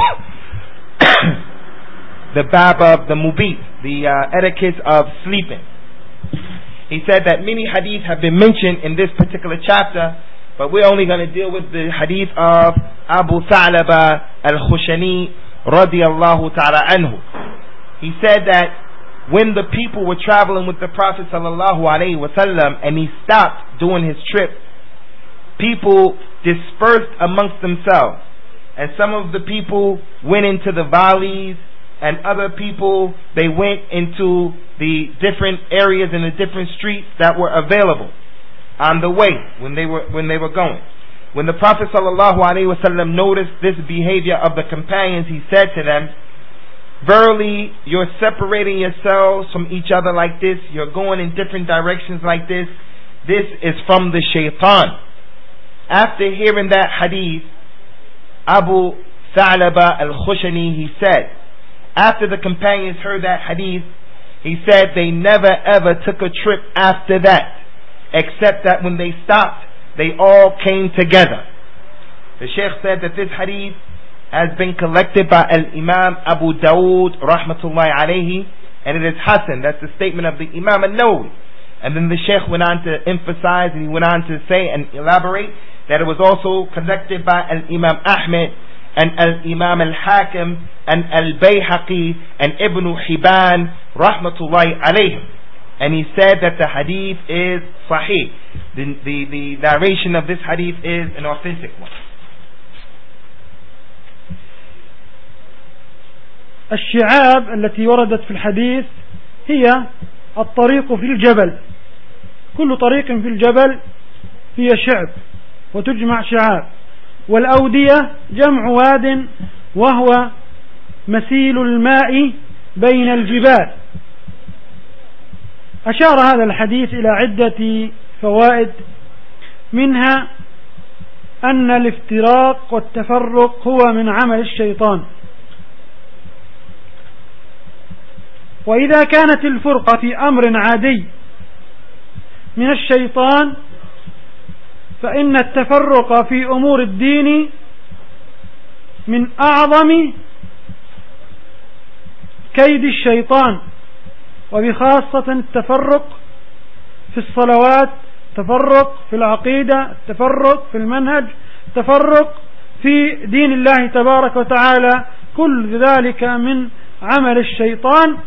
the bab of the mubit, the uh, etiquette of sleeping. He said that many hadith have been mentioned in this particular chapter, but we're only going to deal with the hadith of Abu Tha'laba al-Khushani radiyallahu ta'ala anhu. He said that when the people were traveling with the Prophet sallallahu alaihi wasallam and he stopped doing his trip, people dispersed amongst themselves, and some of the people went into the valleys, and other people, they went into the different areas and the different streets that were available on the way when they were when they were going. When the Prophet sallallahu alaihi wasallam noticed this behavior of the companions, he said to them, "Verily, you're separating yourselves from each other like this. You're going in different directions like this. This is from the shaitan." After hearing that hadith, Abu Tha'laba al-Khushani, he said, after the companions heard that hadith, he said they never ever took a trip after that, except that when they stopped, they all came together. The Shaykh said that this hadith has been collected by Al-Imam Abu Dawood rahmatullahi alayhi, and it is Hasan. That's the statement of the Imam al-Nawawi. And then the Shaykh went on to emphasize, and he went on to say and elaborate that it was also collected by Al-Imam Ahmed and Al-Imam Al-Hakim and Al-Bayhaqi and Ibn Hibban rahmatullahi alayhim. And he said that the hadith is sahih. The, the, the narration of this hadith is an authentic one. الشعاب التي وردت في الحديث هي الطريق في الجبل. كل طريق في الجبل هي شعب وتجمع شعاب. والأودية جمع واد وهو مسيل الماء بين الجبال. أشار هذا الحديث إلى عدة فوائد، منها أن الافتراق والتفرق هو من عمل الشيطان، وإذا كانت الفرقة في أمر عادي من الشيطان، فإن التفرق في أمور الدين من أعظم كيد الشيطان، وبخاصة التفرق في الصلوات، التفرق في العقيدة، التفرق في المنهج، التفرق في دين الله تبارك وتعالى، كل ذلك من عمل الشيطان.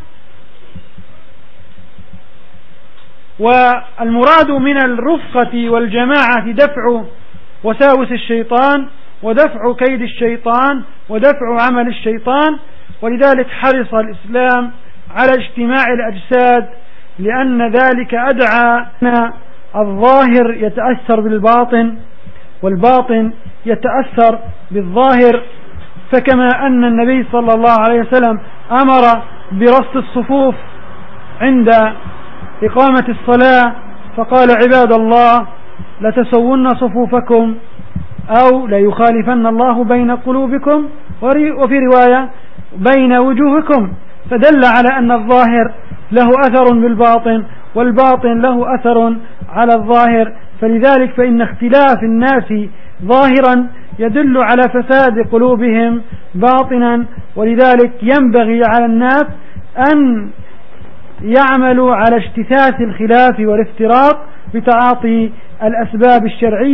والمراد من الرفقة والجماعة دفع وساوس الشيطان ودفع كيد الشيطان ودفع عمل الشيطان، ولذلك حرص الإسلام على اجتماع الأجساد، لأن ذلك أدعى أن الظاهر يتأثر بالباطن والباطن يتأثر بالظاهر. فكما أن النبي صلى الله عليه وسلم أمر برصد الصفوف عند إقامة الصلاة، فقال: عباد الله لتسون صفوفكم أو ليخالفن الله بين قلوبكم، وفي رواية بين وجوهكم، فدل على أن الظاهر له أثر بالباطن والباطن له أثر على الظاهر. فلذلك فإن اختلاف الناس ظاهرا يدل على فساد قلوبهم باطنا، ولذلك ينبغي على الناس أن يعملوا على اجتثاث الخلاف والافتراق بتعاطي الأسباب الشرعية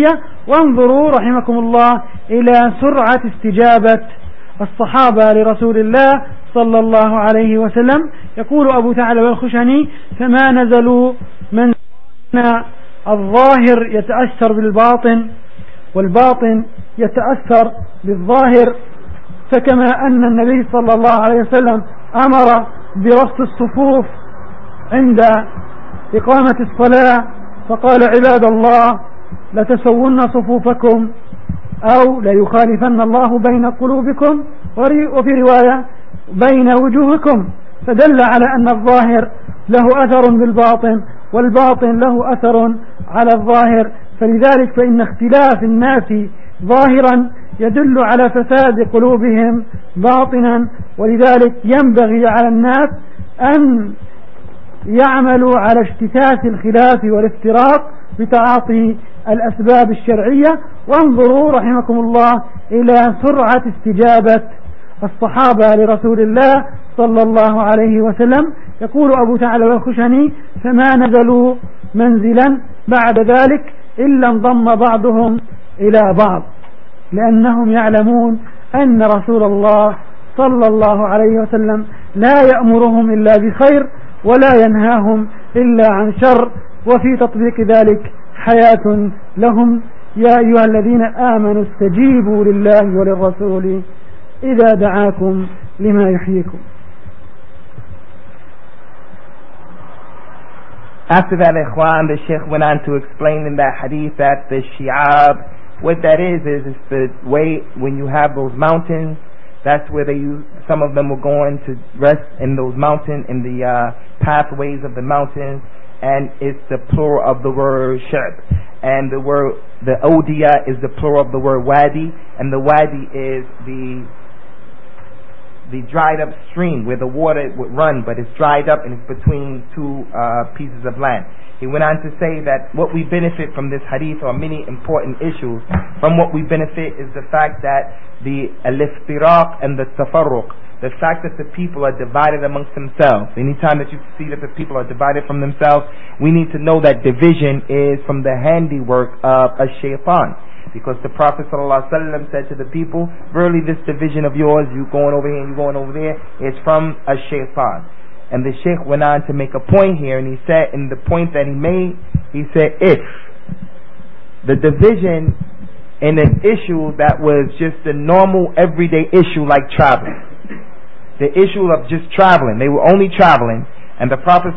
وانظروا رحمكم الله إلى سرعة استجابة الصحابة لرسول الله صلى الله عليه وسلم. يقول أبو ثعلب الخشني: فما نزلوا من الظاهر يتأثر بالباطن والباطن يتأثر بالظاهر، فكما أن النبي صلى الله عليه وسلم أمر برص الصفوف عند إقامة الصلاة فقال: عباد الله لتسون صفوفكم أو ليخالفن الله بين قلوبكم، وفي رواية بين وجوهكم، فدل على أن الظاهر له أثر بالباطن والباطن له أثر على الظاهر. فلذلك فإن اختلاف الناس ظاهرا يدل على فساد قلوبهم باطنا، ولذلك ينبغي على الناس أن يعملوا على اجتثاث الخلاف والافتراق بتعاطي الأسباب الشرعية. وانظروا رحمكم الله إلى سرعة استجابة الصحابة لرسول الله صلى الله عليه وسلم. يقول أبو ثعلب الخشني: فما نزلوا منزلا بعد ذلك إلا انضم بعضهم إلى بعض، لأنهم يعلمون أن رسول الله صلى الله عليه وسلم لا يأمرهم إلا بخير ولا ينهاهم إلا عن شر، وفي تطبيق ذلك حياة لهم. يا أيها الذين آمنوا استجيبوا لله وللرسول إذا دعاكم لما يحييكم. After that, Ikhwan, the Sheikh went on to explain in that hadith that the shi'ab, what that is, is it's the way when you have those mountains, that's where they use, some of them were going to rest in those mountains, in the uh, pathways of the mountains, and it's the plural of the word shab. And the word, the Odiya is the plural of the word wadi, and the wadi is the the dried up stream where the water would run, but it's dried up and it's between two uh, pieces of land. He went on to say that what we benefit from this hadith are many important issues. From what we benefit is the fact that the al-iftiraq and the tafarruq, the fact that the people are divided amongst themselves. Anytime that you see that the people are divided from themselves, we need to know that division is from the handiwork of a shaitan. Because the Prophet ﷺ said to the people, verily this division of yours, you going over here and you going over there, is from a shaitan. And the Shaykh went on to make a point here, and he said, in the point that he made, he said, if the division in an issue that was just a normal everyday issue like traveling, the issue of just traveling, they were only traveling, and the Prophet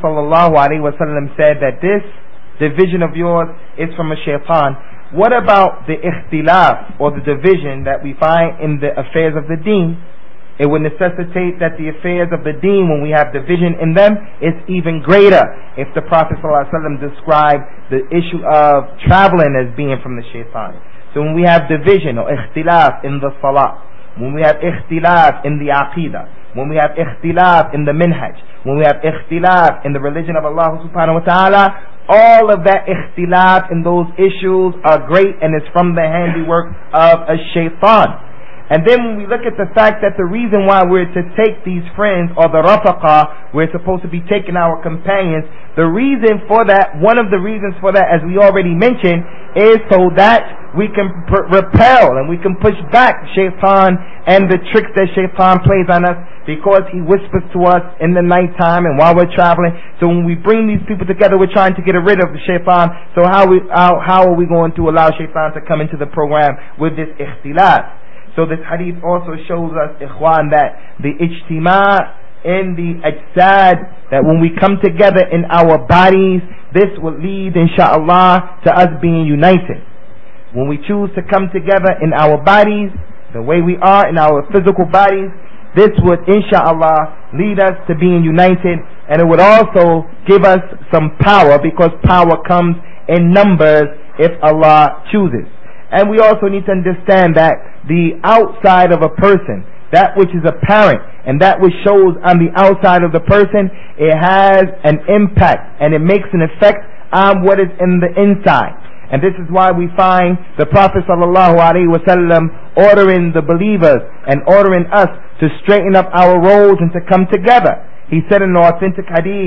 ﷺ said that this division of yours is from a shaitan. What about the ikhtilaf or the division that we find in the affairs of the deen? It would necessitate that the affairs of the deen, when we have division in them, is even greater if the Prophet ﷺ described the issue of traveling as being from the shaitan. So when we have division or ikhtilaf in the salah, when we have ikhtilaf in the aqidah, when we have ikhtilaf in the minhaj, when we have ikhtilaf in the religion of Allah subhanahu wa ta'ala, all of that ikhtilaf in those issues are great, and it's from the handiwork of a shaitan. And then when we look at the fact that the reason why we're to take these friends, or the rafaqa, we're supposed to be taking our companions, the reason for that, one of the reasons for that, as we already mentioned, is so that we can p- repel and we can push back shaitan and the tricks that shaitan plays on us, because he whispers to us in the nighttime and while we're traveling. So when we bring these people together, we're trying to get rid of the shaitan. So how we how, how are we going to allow shaitan to come into the program with this ikhtilaf? So this hadith also shows us, ikhwan, that the ijtima' in the ajsad, that when we come together in our bodies, this will lead, insha'Allah, to us being united. When we choose to come together in our bodies, the way we are in our physical bodies, this would, insha'Allah, lead us to being united, and it would also give us some power, because power comes in numbers if Allah chooses. And we also need to understand that the outside of a person, that which is apparent and that which shows on the outside of the person, it has an impact and it makes an effect on what is in the inside. And this is why we find the Prophet sallallahu alaihi wasallam ordering the believers and ordering us to straighten up our roles and to come together. He said in an authentic hadith,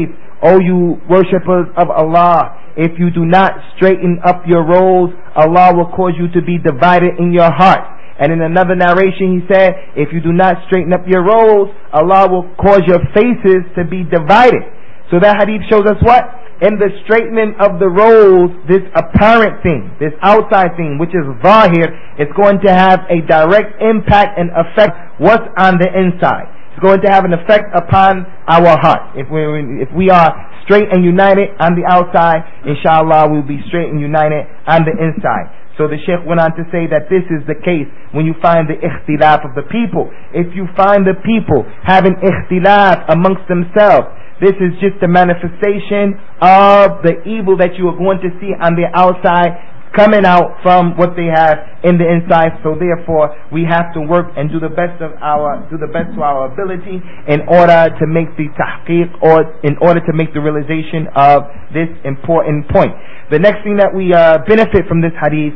O you worshippers of Allah, if you do not straighten up your roads, Allah will cause you to be divided in your heart. And in another narration he said, if you do not straighten up your roads, Allah will cause your faces to be divided. So that hadith shows us what? In the straightening of the roads, this apparent thing, this outside thing, which is zahir, is going to have a direct impact and affect what's on the inside. It's going to have an effect upon our heart. If we if we are straight and united on the outside, inshallah we'll be straight and united on the inside. So the Shaykh went on to say that this is the case when you find the ikhtilaf of the people. If you find the people having ikhtilaf amongst themselves, this is just a manifestation of the evil that you are going to see on the outside coming out from what they have in the inside. So therefore we have to work and do the best of our do the best to our ability in order to make the tahqiq, or in order to make the realization of this important point. The next thing that we uh, benefit from this hadith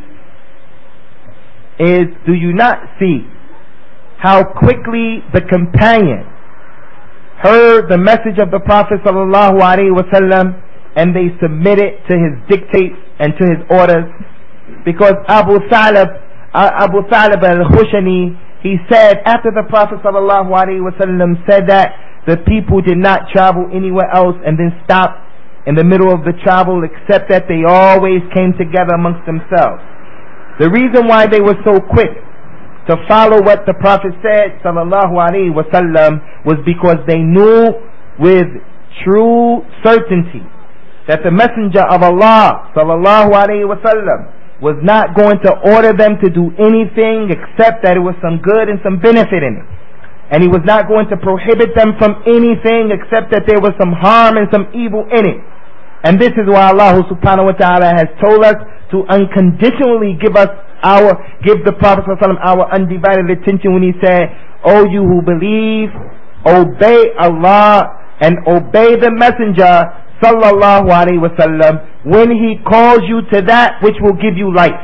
is, do you not see how quickly the companion heard the message of the Prophet sallallahu alaihi wasallam and they submitted to his dictates and to his orders? Because Abu Salib, uh, Abu Salib al-Khushani, he said after the Prophet sallallahu alaihi wasallam said that the people did not travel anywhere else and then stopped in the middle of the travel, except that they always came together amongst themselves. The reason why they were so quick to follow what the Prophet said sallallahu alaihi wasallam was because they knew with true certainty that the Messenger of Allah sallallahu alaihi wasallam was not going to order them to do anything except that it was some good and some benefit in it. And he was not going to prohibit them from anything except that there was some harm and some evil in it. And this is why Allah subhanahu wa ta'ala has told us to unconditionally give us our, give the Prophet sallallahu alaihi wasallam our undivided attention when he said, O you who believe, obey Allah and obey the Messenger sallallahu alaihi wasallam when he calls you to that which will give you life.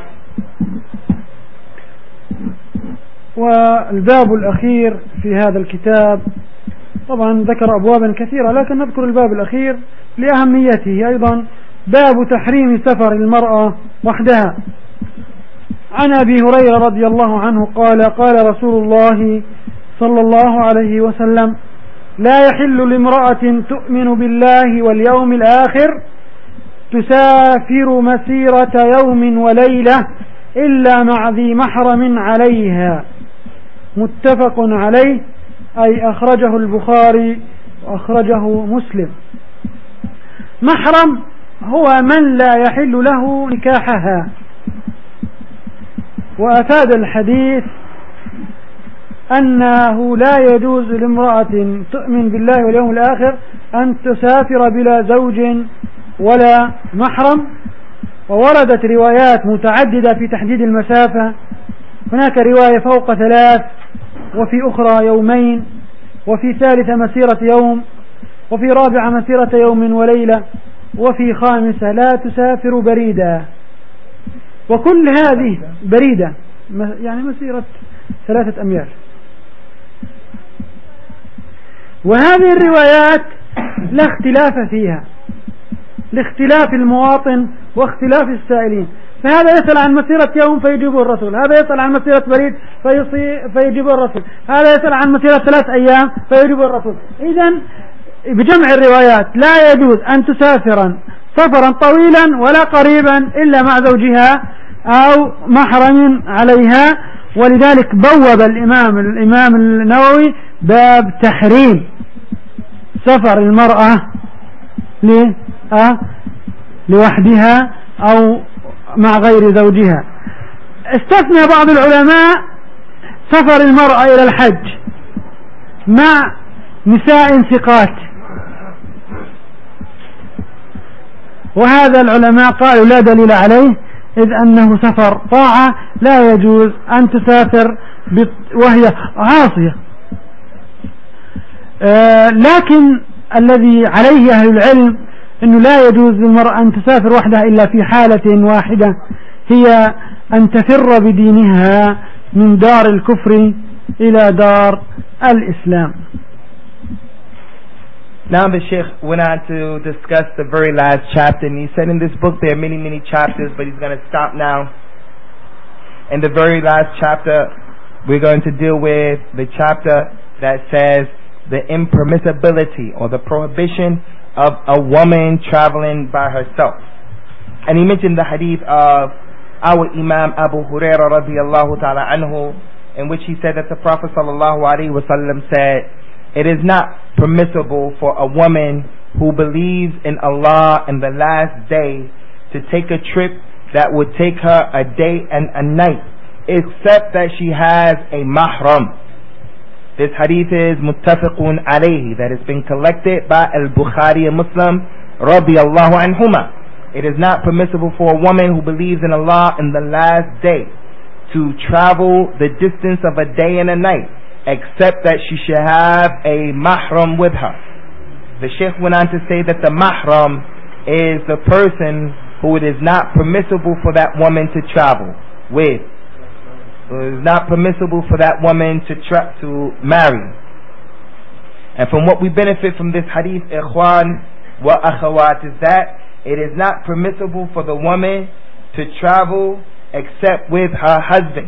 والباب الأخير في هذا الكتاب طبعا ذكر أبوابا كثيرة، لكن نذكر الباب الأخير لأهميته أيضا، باب تحريم سفر المرأة وحدها. عن أبي هريرة رضي الله عنه قال قال رسول الله صلى الله عليه وسلم: لا يحل لامرأة تؤمن بالله واليوم الآخر تسافر مسيرة يوم وليلة إلا مع ذي محرم عليها. متفق عليه، أي أخرجه البخاري وأخرجه مسلم. محرم هو من لا يحل له نكاحها. وأفاد الحديث أنه لا يجوز لامرأة تؤمن بالله واليوم الآخر أن تسافر بلا زوج ولا محرم. ووردت روايات متعددة في تحديد المسافة، هناك رواية فوق ثلاث، وفي أخرى يومين، وفي ثالثة مسيرة يوم، وفي رابعة مسيرة يوم وليلة، وفي خامسة لا تسافر بريدة. وكل هذه بريدة يعني مسيرة ثلاثة أميال. وهذه الروايات لا اختلاف فيها لاختلاف المواطن واختلاف السائلين، فهذا يسأل عن مسيرة يوم فيجيبه الرسول، هذا يسأل عن مسيرة بريد فيجيبه الرسول، هذا يسأل عن مسيرة ثلاث أيام فيجيبه الرسول. إذن بجمع الروايات لا يجوز أن تسافر سفرا طويلا ولا قريبا إلا مع زوجها أو محرم عليها. ولذلك بوب الإمام الإمام النووي باب تحريم سفر المرأة لوحدها أو مع غير زوجها. استثنى بعض العلماء سفر المرأة إلى الحج مع نساء ثقات، وهذا العلماء قالوا لا دليل عليه، إذ أنه سفر طاعة لا يجوز أن تسافر وهي عاصية. آه لكن الذي عليه أهل العلم أنه لا يجوز للمرأة أن تسافر وحدها إلا في حالة واحدة، هي أن تفر بدينها من دار الكفر إلى دار الإسلام. Now the Sheikh went on to discuss the very last chapter, and he said in this book there are many, many chapters, but he's going to stop now. In the very last chapter, we're going to deal with the chapter that says the impermissibility or the prohibition of a woman traveling by herself. And he mentioned the hadith of our Imam Abu Hurairah radiallahu ta'ala anhu, in which he said that the Prophet sallallahu alaihi wasallam said, it is not permissible for a woman who believes in Allah and the last day to take a trip that would take her a day and a night, except that she has a mahram. This hadith is muttafiqun alayhi, that has been collected by Al-Bukhari and Muslim radiyallahu anhuma. It is not permissible for a woman who believes in Allah in the last day to travel the distance of a day and a night, except that she should have a mahram with her. The Sheikh went on to say that the mahram is the person who it is not permissible for that woman to travel with. So it is not permissible for that woman to tra- to marry. And from what we benefit from this hadith, ikhwan wa akhawat, is that it is not permissible for the woman to travel except with her husband.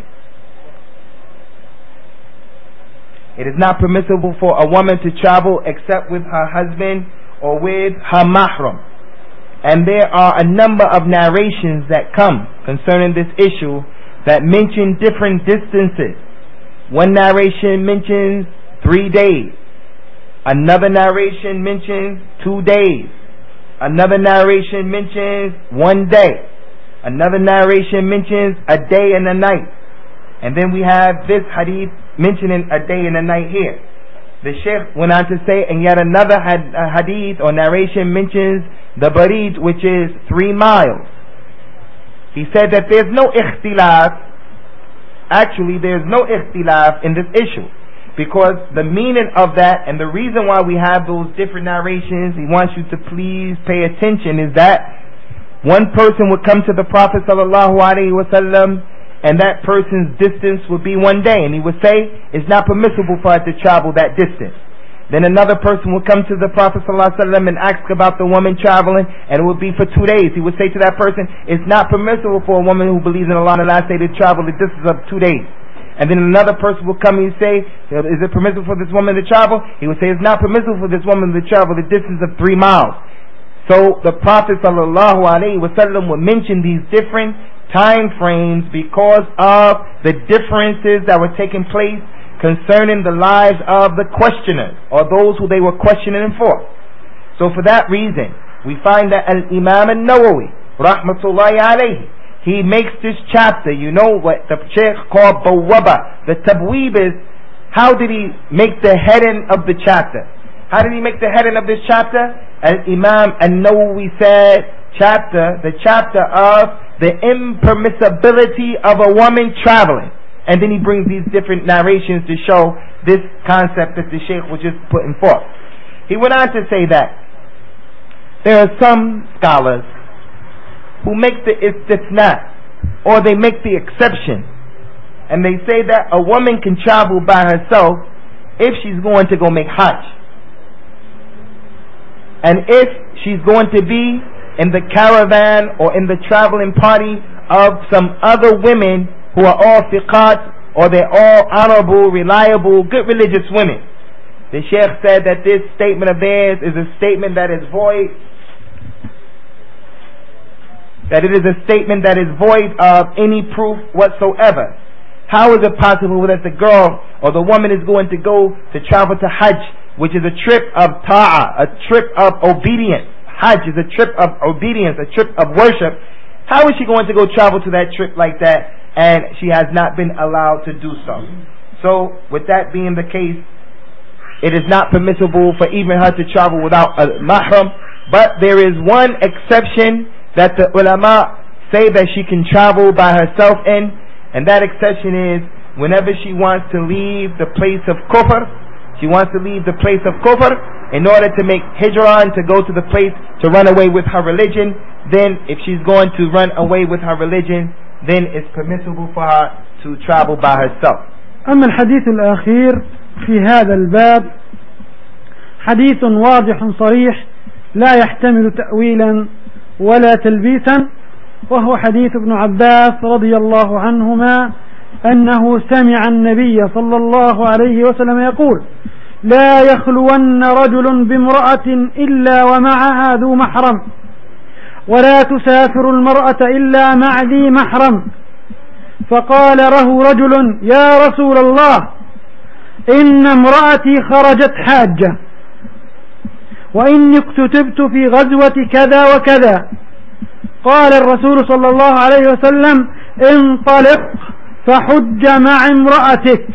It is not permissible for a woman to travel except with her husband or with her mahram. And there are a number of narrations that come concerning this issue that mention different distances. One narration mentions three days. Another narration mentions two days. Another narration mentions one day. Another narration mentions a day and a night. And then we have this hadith mentioning a day and a night here. The Sheikh went on to say, and yet another hadith or narration mentions the barid, which is three miles. He said that there's no ikhtilaf. Actually, there's no ikhtilaf in this issue, because the meaning of that and the reason why we have those different narrations, he wants you to please pay attention, is that one person would come to the Prophet sallallahu alaihi wasallam, and that person's distance would be one day, and he would say it's not permissible for her to travel that distance. Then another person would come to the Prophet ﷺ and ask about the woman traveling, and it would be for two days. He would say to that person, it's not permissible for a woman who believes in Allah on the last day to travel the distance of two days. And then another person would come and say, is it permissible for this woman to travel? He would say, it's not permissible for this woman to travel the distance of three miles. So the Prophet ﷺ would mention these different time frames because of the differences that were taking place concerning the lives of the questioners, or those who they were questioning for. So for that reason, we find that Al-Imam Al-Nawawi, rahmatullahi alayhi, he makes this chapter, you know what the Shaykh called Bawwaba. The tabweeb is, how did he make the heading of the chapter? How did he make the heading of this chapter? Al-Imam Al-Nawawi said, chapter, the chapter of the impermissibility of a woman traveling. And then he brings these different narrations to show this concept that the Shaykh was just putting forth. He went on to say that there are some scholars who make the istithna, or they make the exception, and they say that a woman can travel by herself if she's going to go make hajj, and if she's going to be in the caravan or in the traveling party of some other women who are all thiqat, or they're all honorable, reliable, good religious women. The Sheikh said that this statement of theirs is a statement that is void, that it is a statement that is void of any proof whatsoever. How is it possible that the girl or the woman is going to go to travel to Hajj, which is a trip of ta'ah, a trip of obedience? Hajj is a trip of obedience, a trip of worship. How is she going to go travel to that trip like that, and she has not been allowed to do so? So, with that being the case, it is not permissible for even her to travel without a mahram. But there is one exception that the ulama say that she can travel by herself in, and that exception is whenever she wants to leave the place of kufr, she wants to leave the place of kufr in order to make hijrah and to go to the place to run away with her religion. Then if she's going to run away with her religion, then it's permissible for her to travel by herself. أما الحديث الأخير في هذا الباب حديث واضح صريح لا يحتمل تأويلا ولا تلبيسا، وهو حديث ابن عباس رضي الله عنهما أنه سمع النبي صلى الله عليه وسلم يقول: لا يخلون رجل بامرأة إلا ومعها ذو محرم، ولا تسافر المرأة إلا مع ذي محرم. فقال له رجل: يا رسول الله، إن امرأتي خرجت حاجة، وإني اكتتبت في غزوة كذا وكذا. قال الرسول صلى الله عليه وسلم: انطلق فحج مع امرأتك.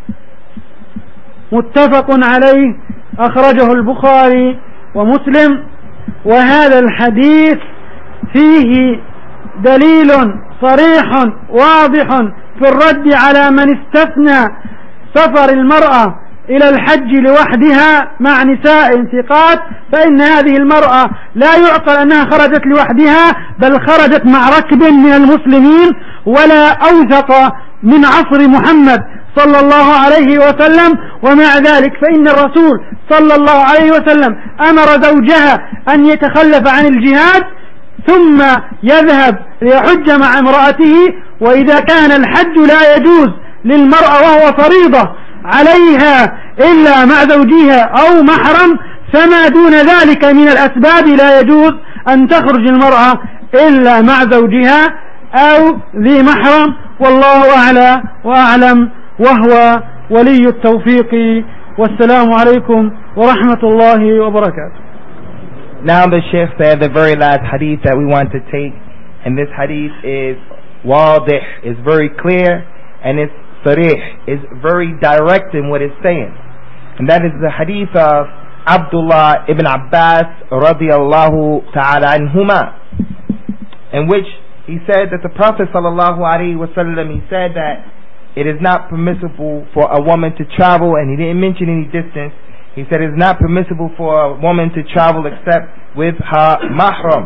متفق عليه، أخرجه البخاري ومسلم. وهذا الحديث فيه دليل صريح واضح في الرد على من استثنى سفر المرأة إلى الحج لوحدها مع نساء ثقات، فإن هذه المرأة لا يعقل أنها خرجت لوحدها، بل خرجت مع ركب من المسلمين، ولا أوثق من عصر محمد صلى الله عليه وسلم. ومع ذلك فإن الرسول صلى الله عليه وسلم أمر زوجها أن يتخلف عن الجهاد ثم يذهب ليحج مع امرأته. وإذا كان الحج لا يجوز للمرأة وهو فريضة عليها إلا مع زوجها أو محرم، فما دون ذلك من الأسباب لا يجوز أن تخرج المرأة إلا مع زوجها أو ذي محرم. والله أعلى وأعلم، وهو ولي التوفيق. والسلام عليكم ورحمة الله وبركاته. Now the Sheikh said the very last hadith that we want to take, and this hadith is wadih, is very clear, and it's sarih, is very direct in what it's saying. And that is the hadith of Abdullah ibn Abbas radiyallahu ta'ala anhuma, in which he said that the Prophet sallallahu alaihi wasallam, he said that it is not permissible for a woman to travel, and he didn't mention any distance. He said it's not permissible for a woman to travel except with her mahram.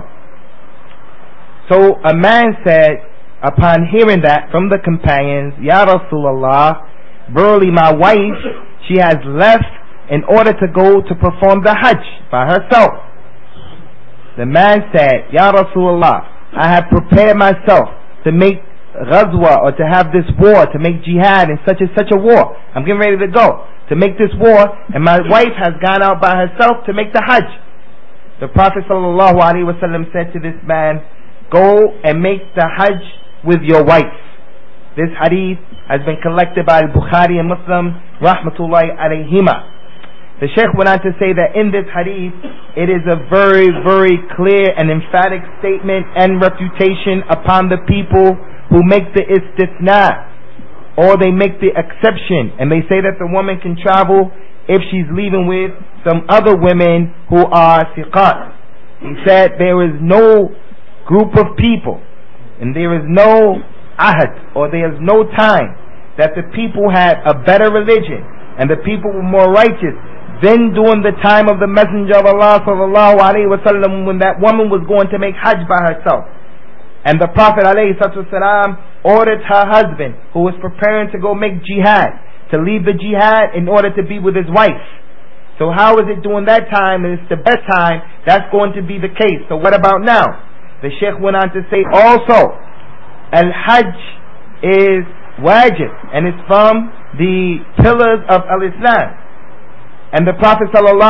So a man said, upon hearing that from the companions, Ya Rasulullah, verily my wife, she has left in order to go to perform the Hajj by herself. The man said, Ya Rasulullah, I have prepared myself to make ghazwa, or to have this war, to make jihad in such and such a war. I'm getting ready to go to make this war, and my wife has gone out by herself to make the Hajj. The Prophet sallallahu alaihi wasallam said to this man, go and make the Hajj with your wife. This hadith has been collected by Bukhari and Muslim rahmatullahi alayhima. The Shaykh went on to say that in this hadith it is a very very clear and emphatic statement and refutation upon the people who make the istithna, or they make the exception, and they say that the woman can travel if she's leaving with some other women who are siqat. He said there is no group of people, and there is no ahad, or there is no time that the people had a better religion and the people were more righteous than during the time of the Messenger of Allah sallallahu alaihi wasallam, when that woman was going to make Hajj by herself. And the Prophet ﷺ ordered her husband, who was preparing to go make jihad, to leave the jihad in order to be with his wife. So how is it during that time, and it's the best time, that's going to be the case? So what about now? The Shaykh went on to say also, Al-Hajj is wajib, and it's from the pillars of Al-Islam. And the Prophet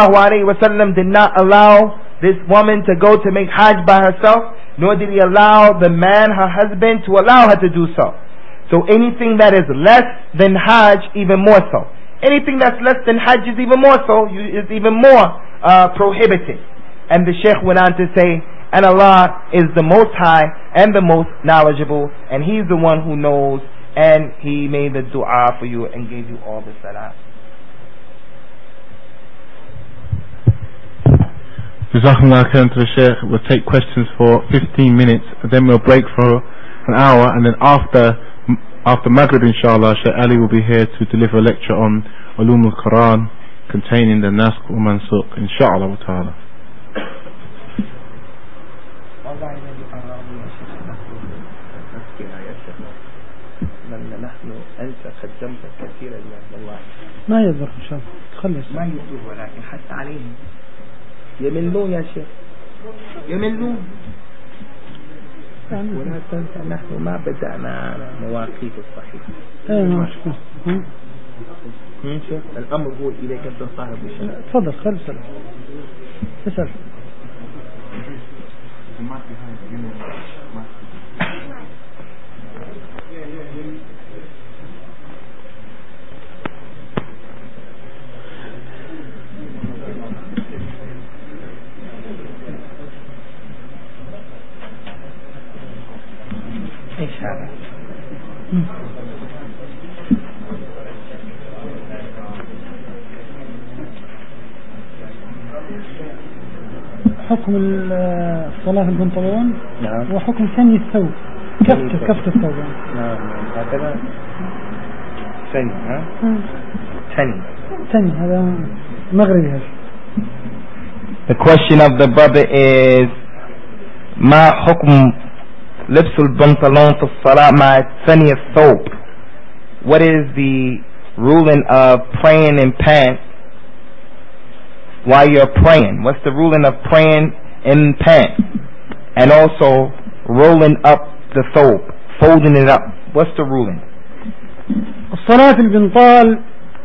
ﷺ did not allow this woman to go to make Hajj by herself, nor did he allow the man, her husband, to allow her to do so. So anything that is less than Hajj, even more so. Anything that's less than Hajj is even more so, is even more uh, prohibited. And the Shaykh went on to say, and Allah is the most high and the most knowledgeable, and He's the one who knows, and He made the dua for you and gave you all the salah. Jazakumullah khairan to the Shaykh. We'll take questions for fifteen minutes, and then we'll break for an hour, and then after after Maghrib inshallah, Shaykh Ali will be here to deliver a lecture on Ulum al-Quran containing the Naskh wa Mansukh inshallah ta'ala. نحن أنت قدمت كثيرا يا الله. ما يضر إن شاء الله تخلص. ما يضر ولكن حتى عليهم يملون يا شيخ يملون. ولا تنسى نحن ما بدأنا على مواقيت الصحيحة. ايه مشكلة. شيخ الأمر هو إليك أنت صاحب الشيء. تفضل خل اسأل اسأل. ايش هذا؟ حكم الصلاة في البنطلون. نعم. وحكم ثني الثوب كفت كفت الثوب. نعم هكذا ثني. ها ثني ثني هذا مغربي هذا. The question of the brother is ما حكم لبس البنطلون في الصلاة مع ثني الثوب. What is the ruling of praying in pants while you're praying? What's the ruling of praying in pants? And also rolling up the thobe, folding it up. What's the ruling? الصلاة في البنطال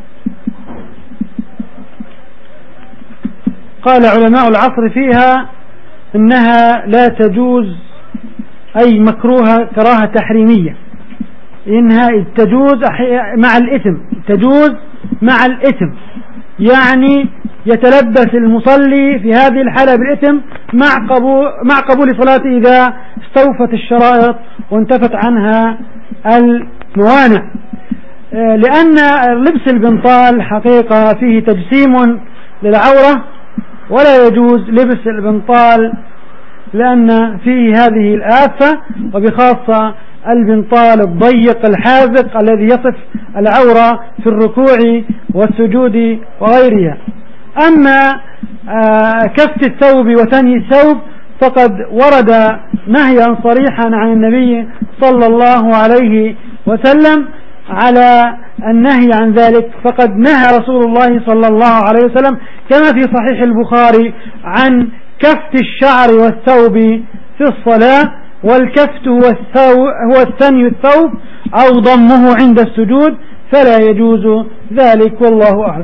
قال علماء العصر فيها إنها لا تجوز أي مكروهة كراهة تحريمية. إنها تجوز مع الإثم تجوز مع الإثم يعني يتلبس المصلي في هذه الحالة بالإثم مع قبول, مع قبول صلاته إذا استوفت الشرائط وانتفت عنها الموانع. لأن لبس البنطال حقيقة فيه تجسيم للعورة ولا يجوز لبس البنطال لأن فيه هذه الآفة وبخاصة البنطال الضيق الحاذق الذي يصف العورة في الركوع والسجود وغيرها. أما كفت الثوب وثني الثوب فقد ورد نهيا صريحا عن النبي صلى الله عليه وسلم على النهي عن ذلك. فقد نهى رسول الله صلى الله عليه وسلم كما في صحيح البخاري عن كفت الشعر والثوب في الصلاة. والكفت هو, هو الثني الثوب أو ضمه عند السجود فلا يجوز ذلك والله أعلم.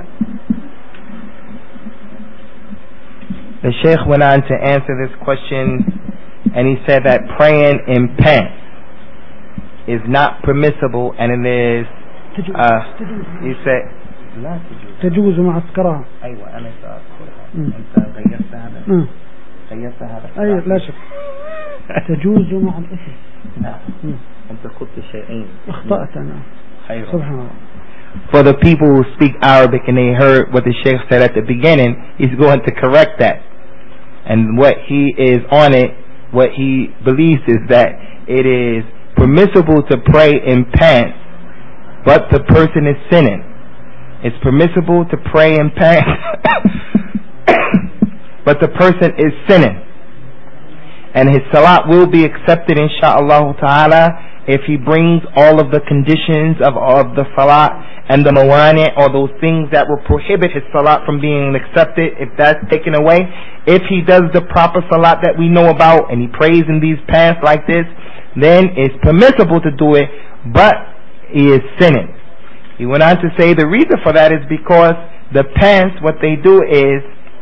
The Sheikh went on to answer this question and he said that praying in pants is not permissible and it is uh, he said لا تجوز مع الكراهة. أيوة أنا سأقولها أنت غيرت هذا غيرت هذا أيوة لا شك تجوز مع الإثم. نعم أنت قلت شيئين أخطأت أنا سبحان الله. For the people who speak Arabic and they heard what the Sheikh said at the beginning, he's going to correct that. And what he is on it, what he believes is that it is permissible to pray in pants, but the person is sinning. It's permissible to pray in pants, but the person is sinning. And his salat will be accepted insha'Allah ta'ala if he brings all of the conditions of, of the salat and the mawani, or those things that will prohibit his salat from being accepted, if that's taken away. If he does the proper salat that we know about and he prays in these pants like this, then it's permissible to do it, but he is sinning. He went on to say the reason for that is because the pants, what they do is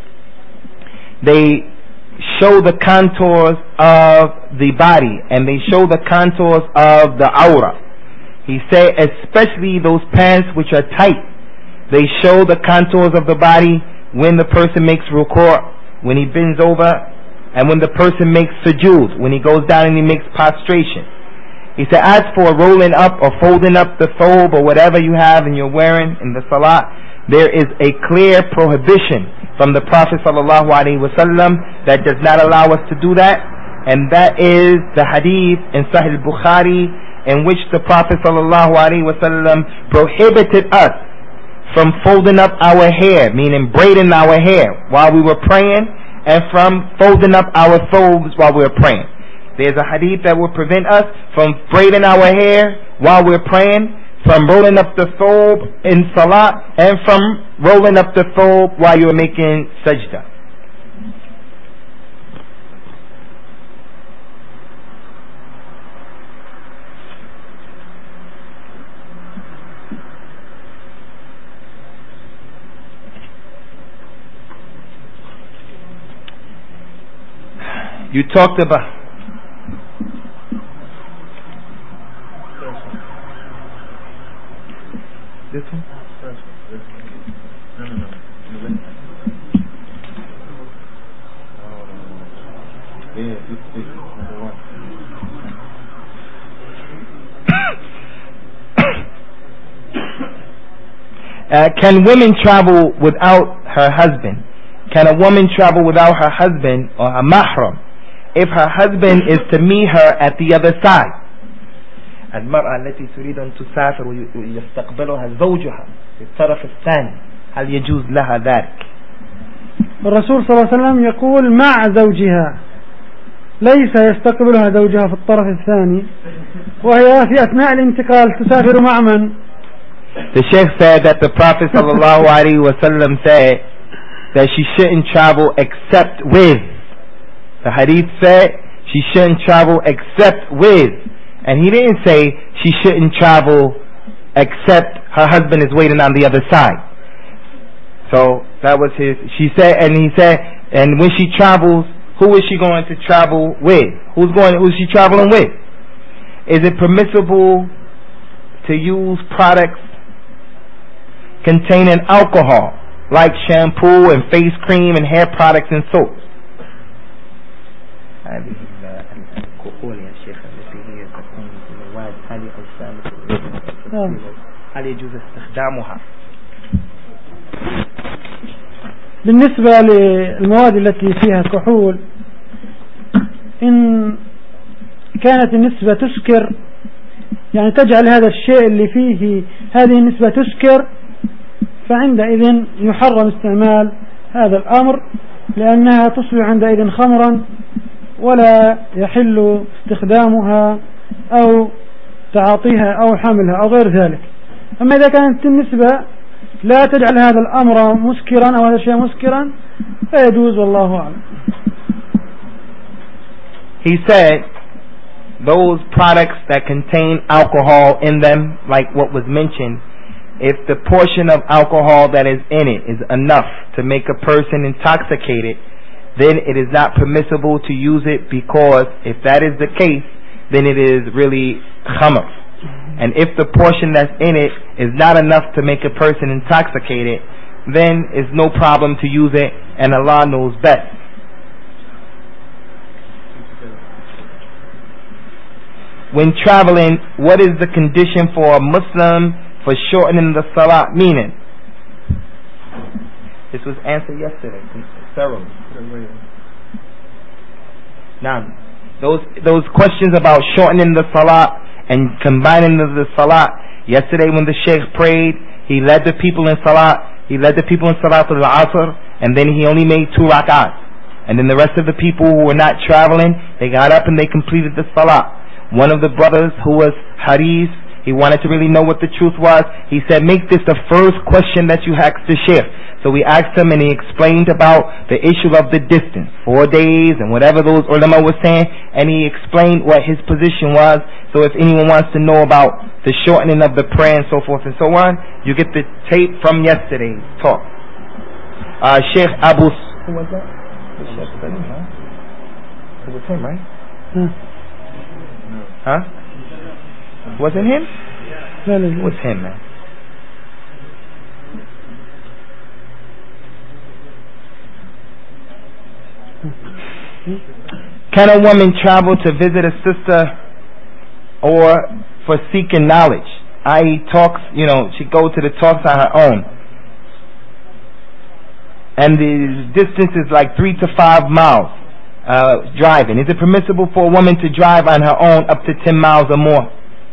they show the contours of the body and they show the contours of the aura. He said especially those pants which are tight, they show the contours of the body when the person makes ruku', when he bends over, and when the person makes sujood, when he goes down and he makes prostration. He said as for rolling up or folding up the thobe or whatever you have and you're wearing in the salat, there is a clear prohibition from the Prophet sallallahu alaihi wasallam that does not allow us to do that, and that is the hadith in Sahih Bukhari in which the Prophet sallallahu alaihi wasallam prohibited us from folding up our hair, meaning braiding our hair while we were praying, and from folding up our thobes while we were praying. There's a hadith that will prevent us from braiding our hair while we're praying, from rolling up the thobe in salat and from rolling up the thobe while you're making sajda. You talked about this one? No, no, no. Yeah, this is number one. uh, can women travel without her husband? Can a woman travel without her husband or a mahram if her husband is to meet her at the other side? المرأة التي تريد أن تسافر ويستقبلها زوجها في الطرف الثاني هل يجوز لها ذلك؟ الرسول صلى الله عليه وسلم يقول مع زوجها، ليس يستقبلها زوجها في الطرف الثاني وهي في أثناء الانتقال تسافر مع من؟ The Sheikh said that the Prophet sallallahu alaihi wasallam said that she shouldn't travel except with. The hadith said she shouldn't travel except with. And he didn't say she shouldn't travel except her husband is waiting on the other side. So that was his, she said, and he said, and when she travels, who is she going to travel with? Who's going, who's she traveling with? Is it permissible to use products containing alcohol, like shampoo and face cream and hair products and soaps? هل يجوز استخدامها؟ بالنسبة للمواد التي فيها كحول، إن كانت النسبة تسكر، يعني تجعل هذا الشيء اللي فيه هذه النسبة تسكر، فعندئذ يحرم استعمال هذا الأمر، لأنها تصبح عندئذ خمرا ولا يحل استخدامها أو تعاطيها أو حملها أو غير ذلك. أما إذا كانت النسبة لا تجعل هذا الأمر مسكرا أو هذا الشيء مسكرا فيجوز، والله أعلم. He said those products that contain alcohol in them, like what was mentioned, if the portion of alcohol that is in it is enough to make a person intoxicated, then it is not permissible to use it, because if that is the case, then it is really khamr. And if the portion that's in it is not enough to make a person intoxicated, then it's no problem to use it, and Allah knows best. When traveling, what is the condition for a Muslim for shortening the salat? Meaning, this was answered yesterday thoroughly. Now, those those questions about shortening the salat and combining the, the salat. Yesterday when the Sheikh prayed, he led the people in salat. He led the people in salat al-asr, and then he only made two rak'ahs. And then the rest of the people who were not traveling, they got up and they completed the salat. One of the brothers who was Haris, he wanted to really know what the truth was. He said, make this the first question that you asked the Sheikh. So we asked him, and he explained about the issue of the distance, four days and whatever those ulama were saying, and he explained what his position was. So if anyone wants to know about the shortening of the prayer and so forth and so on, you get the tape from yesterday's talk. Uh, Sheikh Abu, who was that? The Sheikh said, huh? It was him, right? Hmm. Huh? Was it him? No, no, no. It was him, man. Can a woman travel to visit a sister or for seeking knowledge? that is talks, you know, she go to the talks on her own. And the distance is like three to five miles uh, driving. Is it permissible for a woman to drive on her own up to ten miles or more?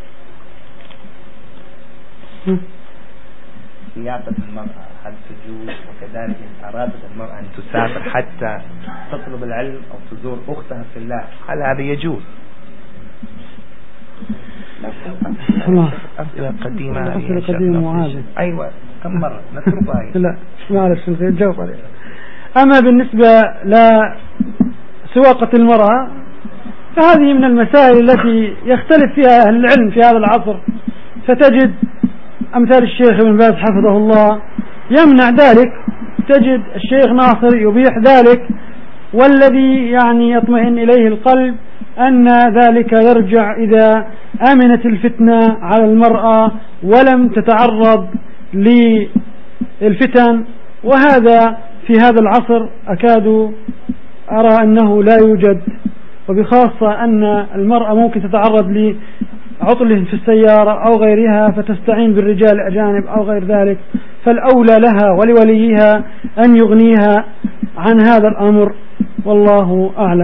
سياسة المرأة هل تجوز، وكذلك إن أرادت المرأة أن تسافر حتى تطلب العلم أو تزور أختها في الله، هل هذا يجوز؟ خلاص أسئلة قديمة. أسئلة قديمة وعادة. أيوة كم مرة نتركها. لا معلش نجاوب عليها. أما بالنسبة لسواقة المرأة فهذه من المسائل التي يختلف فيها أهل العلم في هذا العصر، فتجد أمثال الشيخ ابن باز حفظه الله يمنع ذلك، تجد الشيخ ناصر يبيح ذلك، والذي يعني يطمئن إليه القلب أن ذلك يرجع إذا أمنت الفتنة على المرأة ولم تتعرض للفتن، وهذا في هذا العصر أكاد أرى أنه لا يوجد، وبخاصة أن المرأة ممكن تتعرض لعطل في السيارة أو غيرها فتستعين بالرجال الأجانب أو غير ذلك، فالأولى لها ولوليها أن يغنيها عن هذا الأمر، والله أعلم.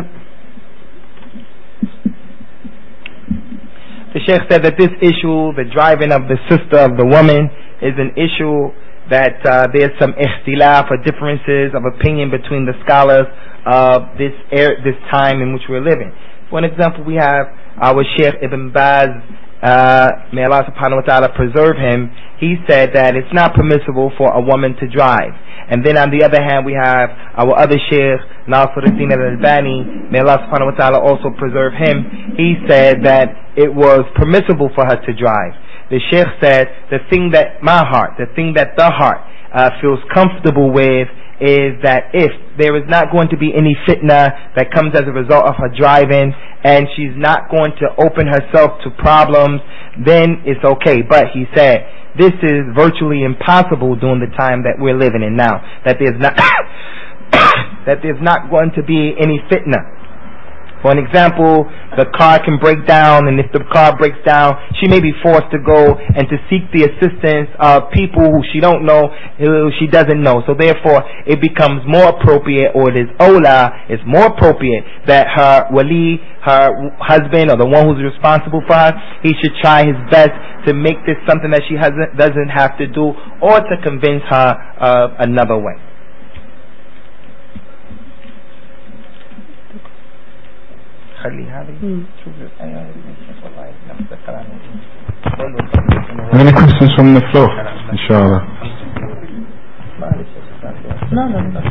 The Sheikh said that this issue, the driving of the sister of the woman, is an issue that uh, there's some ikhtilaf or differences of opinion between the scholars of this er- this time in which we're living. For an example, we have our Sheikh Ibn Baz, uh, may Allah subhanahu wa ta'ala preserve him. He said that it's not permissible for a woman to drive. And then on the other hand, we have our other Sheikh, Nasiruddin al-Albani, may Allah subhanahu wa ta'ala also preserve him. He said that it was permissible for her to drive. The Sheikh said, the thing that my heart, the thing that the heart uh, feels comfortable with is that if there is not going to be any fitna that comes as a result of her driving, and she's not going to open herself to problems, then it's okay. But he said, this is virtually impossible during the time that we're living in now, that there's not that there's not going to be any fitna. For an example, the car can break down, and if the car breaks down, she may be forced to go and to seek the assistance of people who she don't know, who she doesn't know. So therefore, it becomes more appropriate, or it is awla, it's more appropriate that her wali, her husband, or the one who's responsible for her, he should try his best to make this something that she hasn't, doesn't have to do, or to convince her of another way. Any questions from the floor? Inshallah. No, no, no.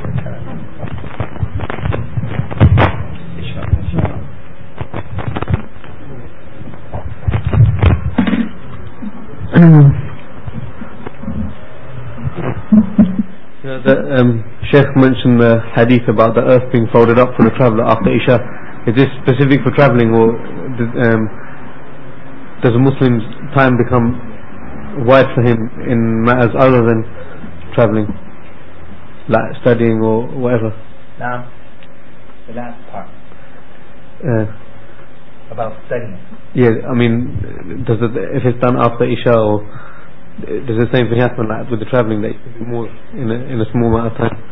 You know, the um, Sheikh mentioned the hadith about the earth being folded up for the traveller after Isha. Is this specific for travelling, or does, um, does a Muslim's time become wide for him in matters other than travelling, like studying or whatever? Now, the last part uh, about studying. Yeah, I mean, does it, if it's done after Isha, or does the same thing happen like with the travelling, that you can do more in a, in a small amount of time?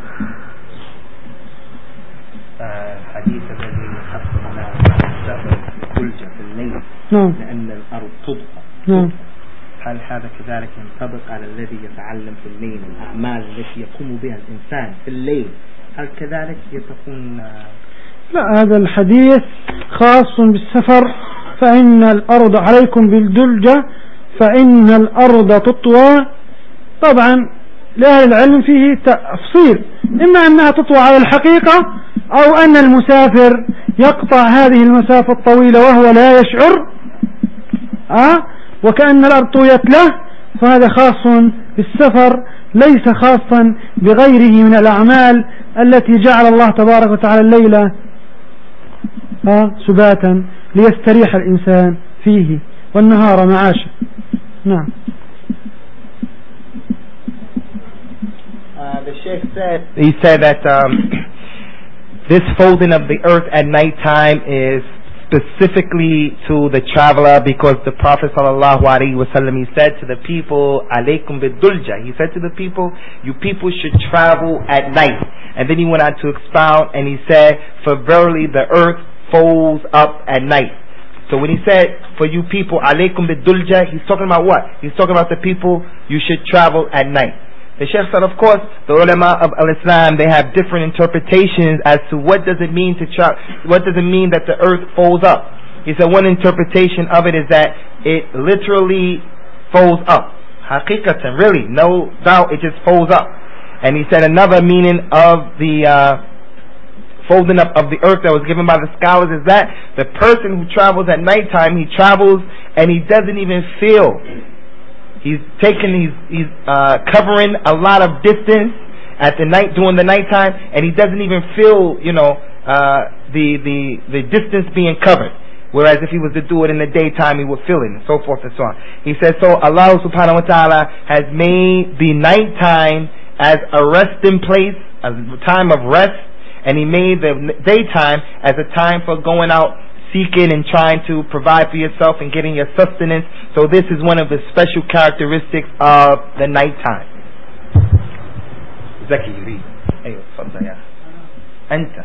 حديث الذي يخصنا السفر بالدلجة في الليل لأن الأرض تبقى، هل هذا كذلك ينطبق على الذي يتعلم في الليل الأعمال التي يقوم بها الإنسان في الليل، هل كذلك يتكون؟ لا، هذا الحديث خاص بالسفر، فإن الأرض عليكم بالدلجة فإن الأرض تطوى. طبعا لأهل العلم فيه تفصيل، إما أنها تطوى على الحقيقة، أو أن المسافر يقطع هذه المسافة الطويلة وهو لا يشعر أه؟ وكأن الأرض طويت له، فهذا خاص بالسفر، ليس خاصا بغيره من الأعمال التي جعل الله تبارك وتعالى الليلة أه؟ سباتا ليستريح الإنسان فيه والنهار معاشا. نعم. Uh, the Sheikh said, he said that um, this folding of the earth at night time is specifically to the traveler, because the Prophet sallallahu alaihi wasallam, he said to the people, alaykum bidulja, he said to the people, you people should travel at night. And then he went on to expound, and he said, for verily the earth folds up at night. So when he said, for you people, alaykum bidulja, he's talking about what? He's talking about the people, you should travel at night. The Sheikh said, of course, the ulama of al-Islam, they have different interpretations as to what does it mean to tra- what does it mean that the earth folds up. He said one interpretation of it is that it literally folds up. Haqiqatan, really, no doubt, it just folds up. And he said another meaning of the uh, folding up of the earth that was given by the scholars is that the person who travels at nighttime, he travels and he doesn't even feel. He's taking, he's, he's uh, covering a lot of distance at the night, during the nighttime, and he doesn't even feel, you know, uh, the, the, the distance being covered. Whereas if he was to do it in the daytime, he would feel it, and so forth and so on. He says, so Allah subhanahu wa ta'ala has made the nighttime as a resting place, a time of rest, and he made the daytime as a time for going out seeking and trying to provide for yourself and getting your sustenance. So this is one of the special characteristics of the nighttime. زكي يريد أيوة تفضل يا أنت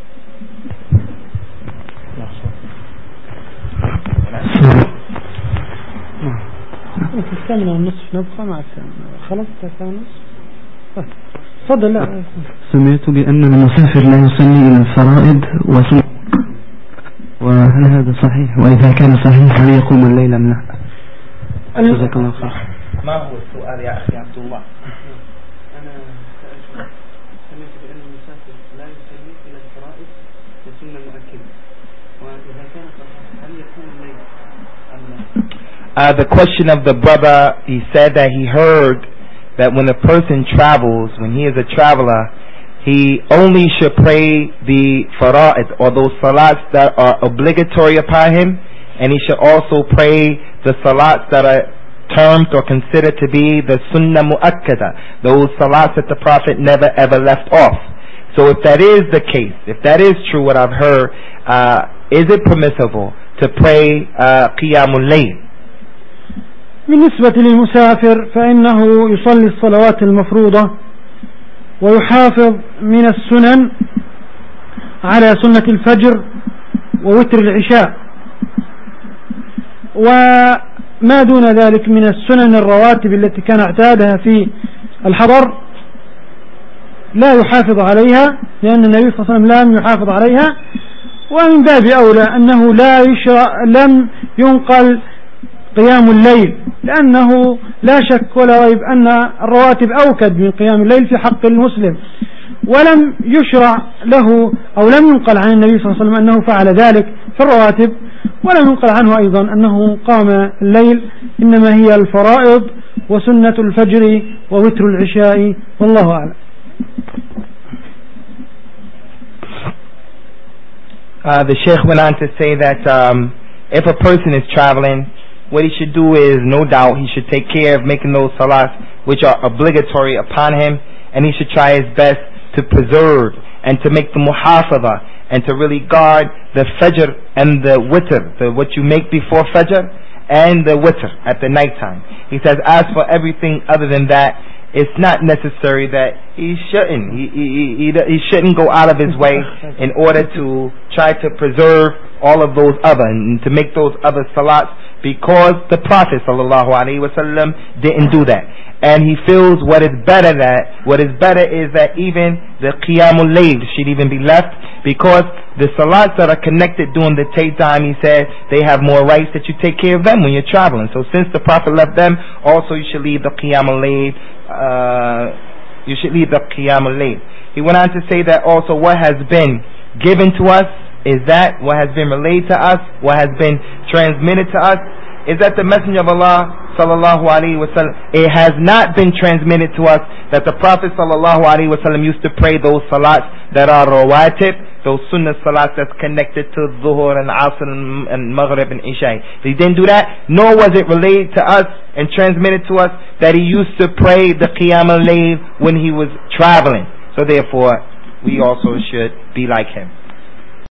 الثامنة والنصف نبقى مع الثامنة خلاص الثامنة والنصف تفضل. لا سمعت بأن المسافر لا يصلي إلى الفرائض وسنة، وهل هذا صحيح؟ وإذا كان صحيح هل يقوم الليل أم لا؟ جزاك الله خير. ما هو السؤال يا أخي عبد الله؟ أنا سمعت بأن المسافر لا يصلي إلى الفرائض وسنة مؤكدة، وإذا كان صحيح هل يقوم الليل أم لا؟ Uh, the question of the brother, he said that he heard that when a person travels, when he is a traveler, he only should pray the fara'id, or those salats that are obligatory upon him, and he should also pray the salats that are termed or considered to be the sunnah mu'akkada, those salats that the Prophet never ever left off. So if that is the case, if that is true what I've heard, uh, is it permissible to pray uh, qiyamul layl? بالنسبة للمسافر فإنه يصلي الصلوات المفروضة ويحافظ من السنن على سنة الفجر ووتر العشاء، وما دون ذلك من السنن الرواتب التي كان اعتادها في الحضر لا يحافظ عليها، لأن النبي صلى الله عليه وسلم لم يحافظ عليها. ومن باب أولى أنه لا يشرع لم ينقل قيام الليل، لأنه لا شك ولا ريب أن الرواتب أوكد من قيام الليل في حق المسلم، ولم يشرع له أو لم ينقل عن النبي صلى الله عليه وسلم أنه فعل ذلك في الرواتب، ولم ينقل عنه أيضا أنه قام الليل، إنما هي الفرائض وسنة الفجر ووتر العشاء، والله أعلم. Uh, the Sheikh went on to say that um, if a person is traveling, what he should do is, no doubt, he should take care of making those salats which are obligatory upon him, and he should try his best to preserve and to make the muhafadha and to really guard the fajr and the witr, the, what you make before fajr and the witr at the nighttime. He says, as for everything other than that, it's not necessary that he shouldn't. He, he, he, he shouldn't go out of his way in order to try to preserve all of those other and to make those other salats, because the Prophet sallallahu alaihi wasallam didn't do that. And he feels what is better that what is better is that even the qiyamul layl should even be left, because the salats that are connected during the daytime, he said, they have more rights that you take care of them when you're traveling. So since the Prophet left them, also you should leave the qiyamul layl. Uh, you should leave the qiyamul layl. He went on to say that also what has been given to us is that what has been relayed to us, what has been transmitted to us, is that the Messenger of Allah sallallahu alaihi wasallam, it has not been transmitted to us that the Prophet sallallahu alaihi wasallam used to pray those salats that are rawatib, those sunnah salats that's connected to Zuhur and Asr and Maghrib and Isha. He didn't do that, nor was it relayed to us and transmitted to us that he used to pray the Qiyam al-Layl when he was traveling. So therefore, we also should be like him.